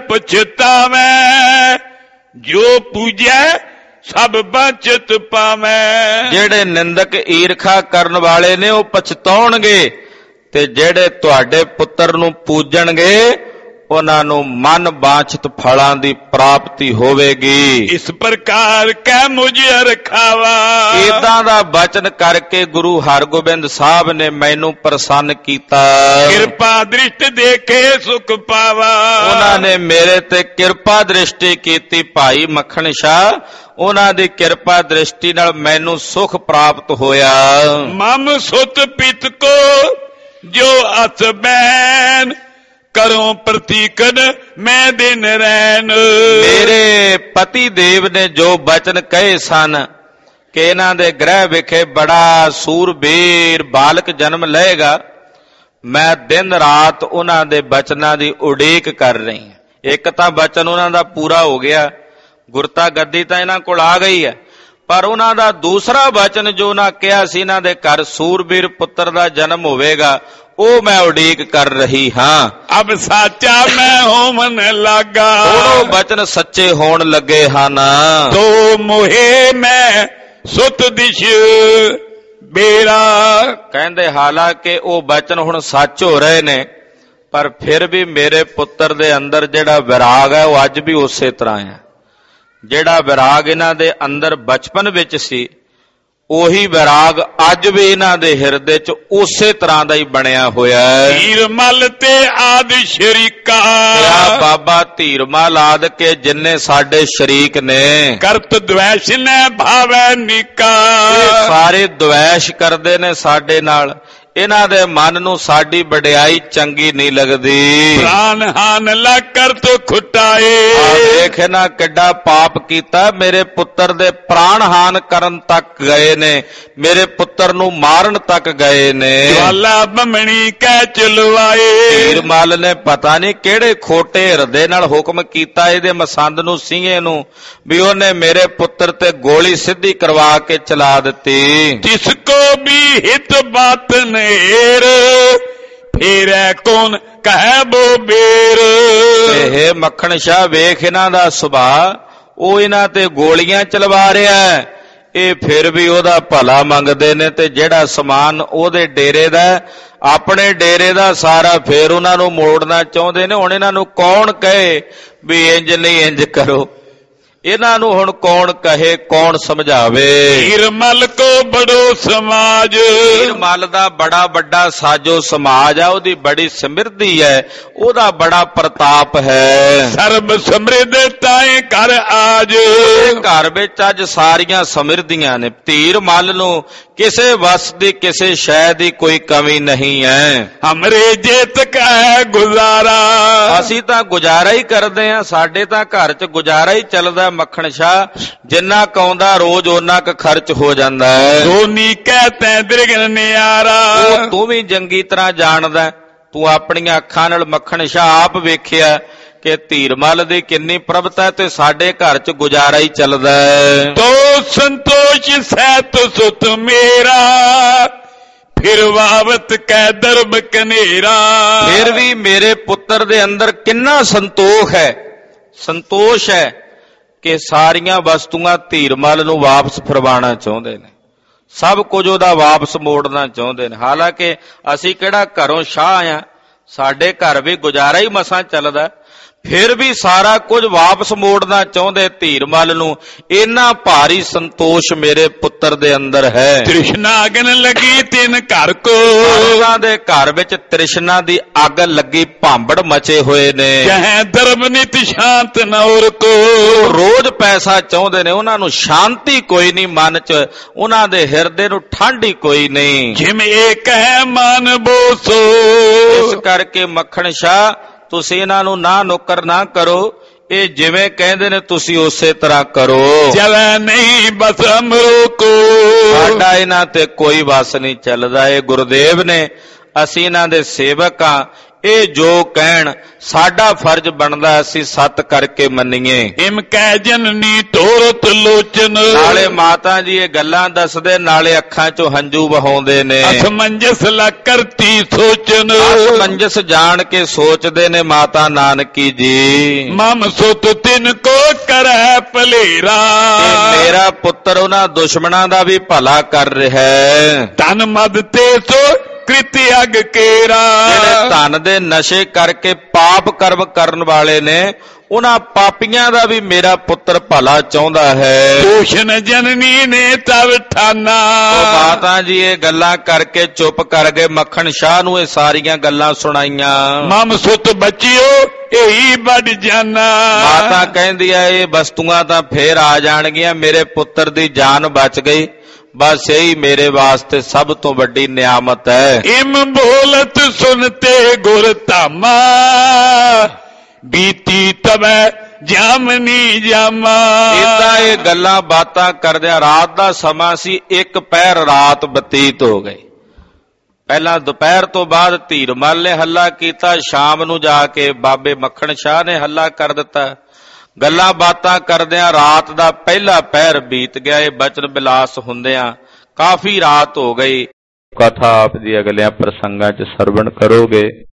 ਪਛਤਾਵੈ, ਜੋ ਪੂਜੈ ਸਭ ਬਚਤ ਪਾਵੈ। ਜਿਹੜੇ ਨਿੰਦਕ ਈਰਖਾ ਕਰਨ ਵਾਲੇ ਨੇ ਉਹ ਪਛਤਾਉਣਗੇ, ਤੇ ਜਿਹੜੇ ਤੁਹਾਡੇ ਪੁੱਤਰ ਨੂੰ ਪੂਜਣਗੇ ਉਹਨਾਂ ਨੂੰ ਮਨ ਬਾਛਤ ਫਲਾਂ ਦੀ ਪ੍ਰਾਪਤੀ ਹੋਵੇਗੀ। ਇਸ ਪ੍ਰਕਾਰ ਕੈ ਮੁਝ ਰਖਾਵਾ। ਇਦਾਂ ਦਾ ਬਚਨ ਕਰਕੇ ਗੁਰੂ ਹਰਗੋਬਿੰਦ ਸਾਹਿਬ ਨੇ ਮੈਨੂੰ ਪ੍ਰਸੰਨ ਕੀਤਾ। ਕਿਰਪਾ ਦ੍ਰਿਸ਼ਟ ਦੇਖੇ ਸੁਖ ਪਾਵਾ। ਉਹਨਾਂ ਨੇ ਮੇਰੇ ਤੇ ਕਿਰਪਾ ਦ੍ਰਿਸ਼ਟੀ ਕੀਤੀ ਭਾਈ ਮੱਖਣ ਸ਼ਾਹ, ਉਹਨਾਂ ਦੀ ਕਿਰਪਾ ਦ੍ਰਿਸ਼ਟੀ ਨਾਲ ਮੈਨੂੰ ਸੁਖ ਪ੍ਰਾਪਤ ਹੋਇਆ। ਮਮ ਸੁਤ ਪਿਤ ਕੋ ਜੋ ਅਸ ਬੈਨ, ਕਰੋ ਪ੍ਰਤੀਕਨ ਮੈਂ ਦਿਨ ਰੈਨ। ਮੇਰੇ ਪਤੀ ਦੇਵ ਨੇ ਜੋ ਬਚਨ ਕਹੇ ਸਨ ਕਿ ਇਹਨਾਂ ਦੇ ਗ੍ਰਹਿ ਵਿਖੇ ਬੜਾ ਸੂਰਬੀਰ ਬਾਲਕ ਜਨਮ ਲਏਗਾ, ਮੈਂ ਦਿਨ ਰਾਤ ਉਹਨਾਂ ਦੇ ਬਚਨਾਂ ਦੀ ਉਡੀਕ ਕਰ ਰਹੀ ਹਾਂ। ਇੱਕ ਤਾਂ ਬਚਨ ਉਹਨਾਂ ਦਾ ਪੂਰਾ ਹੋ ਗਿਆ, ਗੁਰਤਾ ਗੱਦੀ ਤਾਂ ਇਹਨਾਂ ਕੋਲ ਆ ਗਈ ਹੈ, ਪਰ ਉਹਨਾਂ ਦਾ ਦੂਸਰਾ ਬਚਨ ਜੋ ਉਹਨਾਂ ਕਿਹਾ ਸੀ ਇਹਨਾਂ ਦੇ ਘਰ ਸੂਰਬੀਰ ਪੁੱਤਰ ਦਾ ਜਨਮ ਹੋਵੇਗਾ, ਉਹ ਮੈਂ ਉਡੀਕ ਕਰ ਰਹੀ ਹਾਂ। ਅਬ ਸਾਚਾ ਮੈਂ ਹੋਵਨ ਲਾਗਾ। ਉਹ ਬਚਨ ਸੱਚੇ ਹੋਣ ਲੱਗੇ ਹਨ। ਤੋ ਮੋਹੇ ਮੈਂ ਸੁਤ ਦਿਸ਼ ਬੇਰਾ। ਕਹਿੰਦੇ ਹਾਲਾਂਕਿ ਉਹ ਬਚਨ ਹੁਣ ਸੱਚ ਹੋ ਰਹੇ ਨੇ, ਪਰ ਫਿਰ ਵੀ ਮੇਰੇ ਪੁੱਤਰ ਦੇ ਅੰਦਰ ਜਿਹੜਾ ਵਿਰਾਗ ਹੈ ਉਹ ਅੱਜ ਵੀ ਉਸੇ ਤਰ੍ਹਾਂ ਹੈ। ਜਿਹੜਾ ਵਿਰਾਗ ਇਹਨਾਂ ਦੇ ਅੰਦਰ ਬਚਪਨ ਵਿੱਚ ਸੀ, ਉਹੀ ਵਿਰਾਗ ਅੱਜ ਵੀ ਇਹਨਾਂ ਦੇ ਹਿਰਦੇ 'ਚ ਉਸੇ ਤਰ੍ਹਾਂ ਦਾ ਹੀ ਬਣਿਆ ਹੋਇਆ ਹੈ। ਧੀਰਮਲ ਤੇ ਆਦ ਸ਼ਰੀਕਾ। ਬਾਬਾ ਧੀਰਮਲ ਆਦ ਕੇ ਜਿੰਨੇ ਸਾਡੇ ਸ਼ਰੀਕ ਨੇ, ਕਰਤ ਦ્વੈਸ਼ ਨੇ ਭਾਵੈ ਨਿਕਾ। ਸਾਰੇ ਦ્વੈਸ਼ ਕਰਦੇ ਨੇ ਸਾਡੇ ਨਾਲ, ਇਹਨਾਂ ਦੇ ਮਨ ਨੂੰ ਸਾਡੀ ਵਡਿਆਈ ਚੰਗੀ ਨਹੀਂ ਲੱਗਦੀ। ਪ੍ਰਾਨ ਹਾਨ ਲਾ ਕਰ ਤੋ ਖੁਟਾਏ। ਦੇਖ ਨਾ ਕਿੱਡਾ ਪਾਪ ਕੀਤਾ, ਮੇਰੇ ਪੁੱਤਰ ਦੇ ਪ੍ਰਾਣ ਹਾਨ ਕਰਨ ਤੱਕ ਗਏ ਨੇ, ਮੇਰੇ ਪੁੱਤਰ ਨੂੰ ਮਾਰਨ ਤੱਕ ਗਏ ਨੇ। ਜਵਾਲਾ ਬੰਮਣੀ ਕਹਿ ਚਲਵਾਏ। ਧੀਰਮਲ ਨੇ ਪਤਾ ਨਹੀਂ ਕਿਹੜੇ ਖੋਟੇ ਹਿਰਦੇ ਨਾਲ ਹੁਕਮ ਕੀਤਾ ਇਹਦੇ ਮਸੰਦ ਨੂੰ, ਸਿੰਘੇ ਨੂੰ, ਵੀ ਉਹਨੇ ਮੇਰੇ ਪੁੱਤਰ ਤੇ ਗੋਲੀ ਸਿੱਧੀ ਕਰਵਾ ਕੇ ਚਲਾ ਦਿੱਤੀ। ਜਿਸ ਕੋ ਵੀ ਹਿਤ ਬਾਤ ਨੇ ਫੇਰੈ ਕੌਣ ਕਹਿ ਬੋ ਬੇਰ। ਇਹ ਮੱਖਣ ਸ਼ਾਹ ਵੇਖ ਇਹਨਾਂ ਦਾ ਸੁਭਾਅ, ਉਹ ਇਹਨਾਂ ਤੇ ਗੋਲੀਆਂ ਚਲਵਾ ਰਿਹਾ, ਇਹ ਫਿਰ ਵੀ ਉਹਦਾ ਭਲਾ ਮੰਗਦੇ ਨੇ, ਤੇ ਜਿਹੜਾ ਸਮਾਨ ਉਹਦੇ ਡੇਰੇ ਦਾ, ਆਪਣੇ ਡੇਰੇ ਦਾ ਸਾਰਾ ਫੇਰ ਉਹਨਾਂ ਨੂੰ ਮੋੜਨਾ ਚਾਹੁੰਦੇ ਨੇ। ਹੁਣ ਇਹਨਾਂ ਨੂੰ ਕੌਣ ਕਹੇ ਵੀ ਇੰਜ ਨਹੀਂ ਇੰਜ ਕਰੋ, ਇਹਨਾਂ ਨੂੰ ਹੁਣ ਕੌਣ ਕਹੇ, ਕੌਣ ਸਮਝਾਵੇ। ਧੀਰਮਲ ਕੋ ਬੜੋ ਸਮਾਜ। ਧੀਰਮਲ ਦਾ ਬੜਾ ਵੱਡਾ ਸਾਜੋ ਸਮਾਜ ਆ, ਉਹਦੀ ਬੜੀ ਸਮਿਰਧੀ ਹੈ, ਉਹਦਾ ਬੜਾ ਪ੍ਰਤਾਪ ਹੈ। ਸਰਬ ਸਮਰਿੱਧ ਤਾਏ ਘਰ ਆਜ। ਘਰ ਵਿੱਚ ਅੱਜ ਸਾਰੀਆਂ ਸਮਿਰਧੀਆਂ ਨੇ। ਧੀਰਮਲ ਨੂੰ ਕਿਸੇ ਵਸ ਦੀ, ਕਿਸੇ ਸ਼ੈ ਦੀ ਕੋਈ ਕਮੀ ਨਹੀਂ ਹੈ। ਹਮਰੇ ਜੇਤ ਕਾ ਗੁਜ਼ਾਰਾ। ਅਸੀਂ ਤਾਂ ਗੁਜ਼ਾਰਾ ਹੀ ਕਰਦੇ ਹਾਂ, ਸਾਡੇ ਤਾਂ ਘਰ 'ਚ ਗੁਜ਼ਾਰਾ ਹੀ ਚੱਲਦਾ। ਮੱਖਣ ਸ਼ਾਹ ਜਿੰਨਾ ਕਾਉਂਦਾ ਰੋਜ਼ ਉਹਨਾਂ ਕ ਖਰਚ ਹੋ ਜਾਂਦਾ ਹੈ। ਦੋਨੀ ਕਹਤੇ ਦ੍ਰਿਗਨ ਨਿਆਰਾ। ਉਹ ਤੂੰ ਵੀ ਚੰਗੀ ਤਰ੍ਹਾਂ ਜਾਣਦਾ, ਤੂੰ ਆਪਣੀਆਂ ਅੱਖਾਂ ਨਾਲ ਮੱਖਣ ਸ਼ਾਹ ਆਪ ਵੇਖਿਆ ਕਿ ਧੀਰਮਲ ਦੀ ਕਿੰਨੀ ਪ੍ਰਭਤਾ ਤੇ ਸਾਡੇ ਘਰ 'ਚ ਗੁਜ਼ਾਰਾ ਹੀ ਚੱਲਦਾ ਹੈ। ਤੋ ਸੰਤੋਸ਼ ਸਹਿਤ ਸੁਤ ਮੇਰਾ ਫਿਰ ਵਾਵਤ ਕੈ ਦਰਬ ਕਨੇਰਾ। ਫਿਰ ਵੀ ਮੇਰੇ ਪੁੱਤਰ ਦੇ ਅੰਦਰ ਕਿੰਨਾ ਸੰਤੋਸ਼ ਹੈ ਕਿ ਸਾਰੀਆਂ ਵਸਤੂਆਂ ਧੀਰਮਲ ਨੂੰ ਵਾਪਸ ਫਰਵਾਉਣਾ ਚਾਹੁੰਦੇ ਨੇ, ਸਭ ਕੁਝ ਉਹਦਾ ਵਾਪਸ ਮੋੜਨਾ ਚਾਹੁੰਦੇ ਨੇ। ਹਾਲਾਂਕਿ ਅਸੀਂ ਕਿਹੜਾ ਘਰੋਂ ਸ਼ਾਹ ਆ, ਸਾਡੇ ਘਰ ਵੀ ਗੁਜ਼ਾਰਾ ਹੀ ਮਸਾਂ ਚੱਲਦਾ, ਫਿਰ ਵੀ ਸਾਰਾ ਕੁਝ ਵਾਪਸ ਮੋੜਨਾ ਚਾਹੁੰਦੇ ਧੀਰਮਲ ਨੂੰ। ਇੰਨਾ ਭਾਰੀ ਸੰਤੋਸ਼ ਮੇਰੇ ਪੁੱਤਰ ਦੇ ਅੰਦਰ ਹੈ। ਤ੍ਰਿਸ਼ਨਾ ਅਗਨ ਲੱਗੀ ਤਿਨ ਘਰ ਕੋ, ਉਹਨਾਂ ਦੇ ਘਰ ਵਿੱਚ ਤ੍ਰਿਸ਼ਨਾ ਦੀ ਅੱਗ ਲੱਗੀ, ਭਾਂਬੜ ਮਚੇ ਹੋਏ ਨੇ। ਕਹੇ ਦਰਬ ਨਿਤ ਸ਼ਾਂਤ ਨੌਰ ਕੋ, ਰੋਜ਼ ਪੈਸਾ ਚਾਹੁੰਦੇ ਨੇ, ਉਹਨਾਂ ਨੂੰ ਸ਼ਾਂਤੀ ਕੋਈ ਨਹੀਂ ਮਨ 'ਚ, ਉਹਨਾਂ ਦੇ ਹਿਰਦੇ ਨੂੰ ਠੰਡ ਹੀ ਕੋਈ ਨਹੀਂ। ਜਿਮ ਏਕ ਹੈ ਮਨ ਬੋਸੋ, ਇਸ ਕਰਕੇ ਮੱਖਣ ਸ਼ਾਹ ਤੁਸੀਂ ਇਹਨਾਂ ਨੂੰ ਨਾ ਨੌਕਰ ਨਾ ਕਰੋ, ਇਹ ਜਿਵੇਂ ਕਹਿੰਦੇ ਨੇ ਤੁਸੀਂ ਉਸੇ ਤਰ੍ਹਾਂ ਕਰੋ। ਚਲੈ ਨਹੀਂ ਬਸ ਅਮਰੋ ਕੋ, ਸਾਡਾ ਇਹਨਾਂ ਤੇ ਕੋਈ ਵਸ ਨਹੀਂ ਚੱਲਦਾ। ਇਹ ਗੁਰਦੇਵ ਨੇ, ਅਸੀਂ ਇਹਨਾਂ ਦੇ ਸੇਵਕ ਆ, ਇਹ ਜੋ ਕਹਿਣ ਸਾਡਾ ਫਰਜ਼ ਬਣਦਾ ਅਸੀਂ ਸੱਤ ਕਰਕੇ ਮੰਨੀਏ। ਇਮ ਕਹਿ ਜਨਨੀ ਤੋਰਤ ਲੋਚਨ, ਨਾਲੇ ਮਾਤਾ ਜੀ ਇਹ ਗੱਲਾਂ ਦੱਸਦੇ, ਨਾਲੇ ਅੱਖਾਂ 'ਚੋਂ ਹੰਝੂ ਵਹਾਉਂਦੇ ਨੇ। ਅਸਮੰਜਸ ਲਾ ਕਰਤੀ ਸੋਚਨ, ਅਸਮੰਜਸ ਜਾਣ ਕੇ ਸੋਚਦੇ ਨੇ ਮਾਤਾ ਨਾਨਕੀ ਜੀ। ਮਮ ਸੁਤ ਤਿਨ ਕੋ ਕਰੈ ਭਲੇਰਾ, ਮੇਰਾ ਪੁੱਤਰ ਉਹਨਾਂ ਦੁਸ਼ਮਣਾਂ ਦਾ ਵੀ ਭਲਾ ਕਰ ਰਿਹਾ ਹੈ। ਤਨ ਮਦ ਤੇ ਸੋ ਕ੍ਰਿਤ ਅਗ ਕੇਰਾ, ਜਿਹੜੇ ਧਨ ਦੇ ਨਸ਼ੇ ਕਰਕੇ ਪਾਪ ਕਰਮ ਕਰਨ ਵਾਲੇ ਨੇ, ਉਹਨਾਂ ਪਾਪੀਆਂ ਦਾ ਵੀ ਮੇਰਾ ਪੁੱਤਰ ਭਲਾ ਚਾਹੁੰਦਾ ਹੈ। ਦੂਸ਼ਣ ਜਨਨੀ ਨੇ ਤਵ ਠਾਨਾ, ਮਾਤਾ ਜੀ ਇਹ ਗੱਲਾਂ ਕਰਕੇ ਚੁੱਪ ਕਰ ਗਏ। ਮੱਖਣ ਸ਼ਾਹ ਨੂੰ ਇਹ ਸਾਰੀਆਂ ਗੱਲਾਂ ਸੁਣਾਈਆਂ। ਮਮ ਸੁਤ ਬੱਚਿਓ ਇਹੀ ਵੱਡ ਜਾਨਾ, ਮਾਤਾ ਕਹਿੰਦੀ ਆ ਇਹ ਵਸਤੂਆਂ ਤਾਂ ਫੇਰ ਆ ਜਾਣਗੀਆਂ, ਮੇਰੇ ਪੁੱਤਰ ਦੀ ਜਾਨ ਬਚ ਗਈ, ਬਸ ਇਹੀ ਮੇਰੇ ਵਾਸਤੇ ਸਭ ਤੋਂ ਵੱਡੀ ਨਿਆਮਤ ਹੈ। ਇਮ ਬੋਲਤ ਸੁਨਤੇ ਗੁਰ ਧਾਮਾ, ਬੀਤੀ ਤਵੈ ਜਾਮਨੀ ਜਾਮਾ। ਇਦਾਂ ਇਹ ਗੱਲਾਂ ਬਾਤਾਂ ਕਰਦਿਆਂ ਰਾਤ ਦਾ ਸਮਾਂ ਸੀ, ਇੱਕ ਪਹਿਰ ਰਾਤ ਬਤੀਤ ਹੋ ਗਈ। ਪਹਿਲਾਂ ਦੁਪਹਿਰ ਤੋਂ ਬਾਅਦ ਧੀਰਮਲ ਨੇ ਹੱਲਾ ਕੀਤਾ, ਸ਼ਾਮ ਨੂੰ ਜਾ ਕੇ ਬਾਬੇ ਮੱਖਣ ਸ਼ਾਹ ਨੇ ਹੱਲਾ ਕਰ ਦਿੱਤਾ। ਗੱਲਾਂ ਬਾਤਾਂ ਕਰਦਿਆਂ ਰਾਤ ਦਾ ਪਹਿਲਾ ਪਹਿਰ ਬੀਤ ਗਿਆ। ਇਹ ਬਚਨ ਬਿਲਾਸ ਹੁੰਦਿਆਂ ਕਾਫੀ ਰਾਤ ਹੋ ਗਈ। ਕਥਾ ਆਪ ਦੀ ਅਗਲਿਆਂ ਪ੍ਰਸੰਗਾਂ 'ਚ ਸਰਵਣ ਕਰੋਗੇ।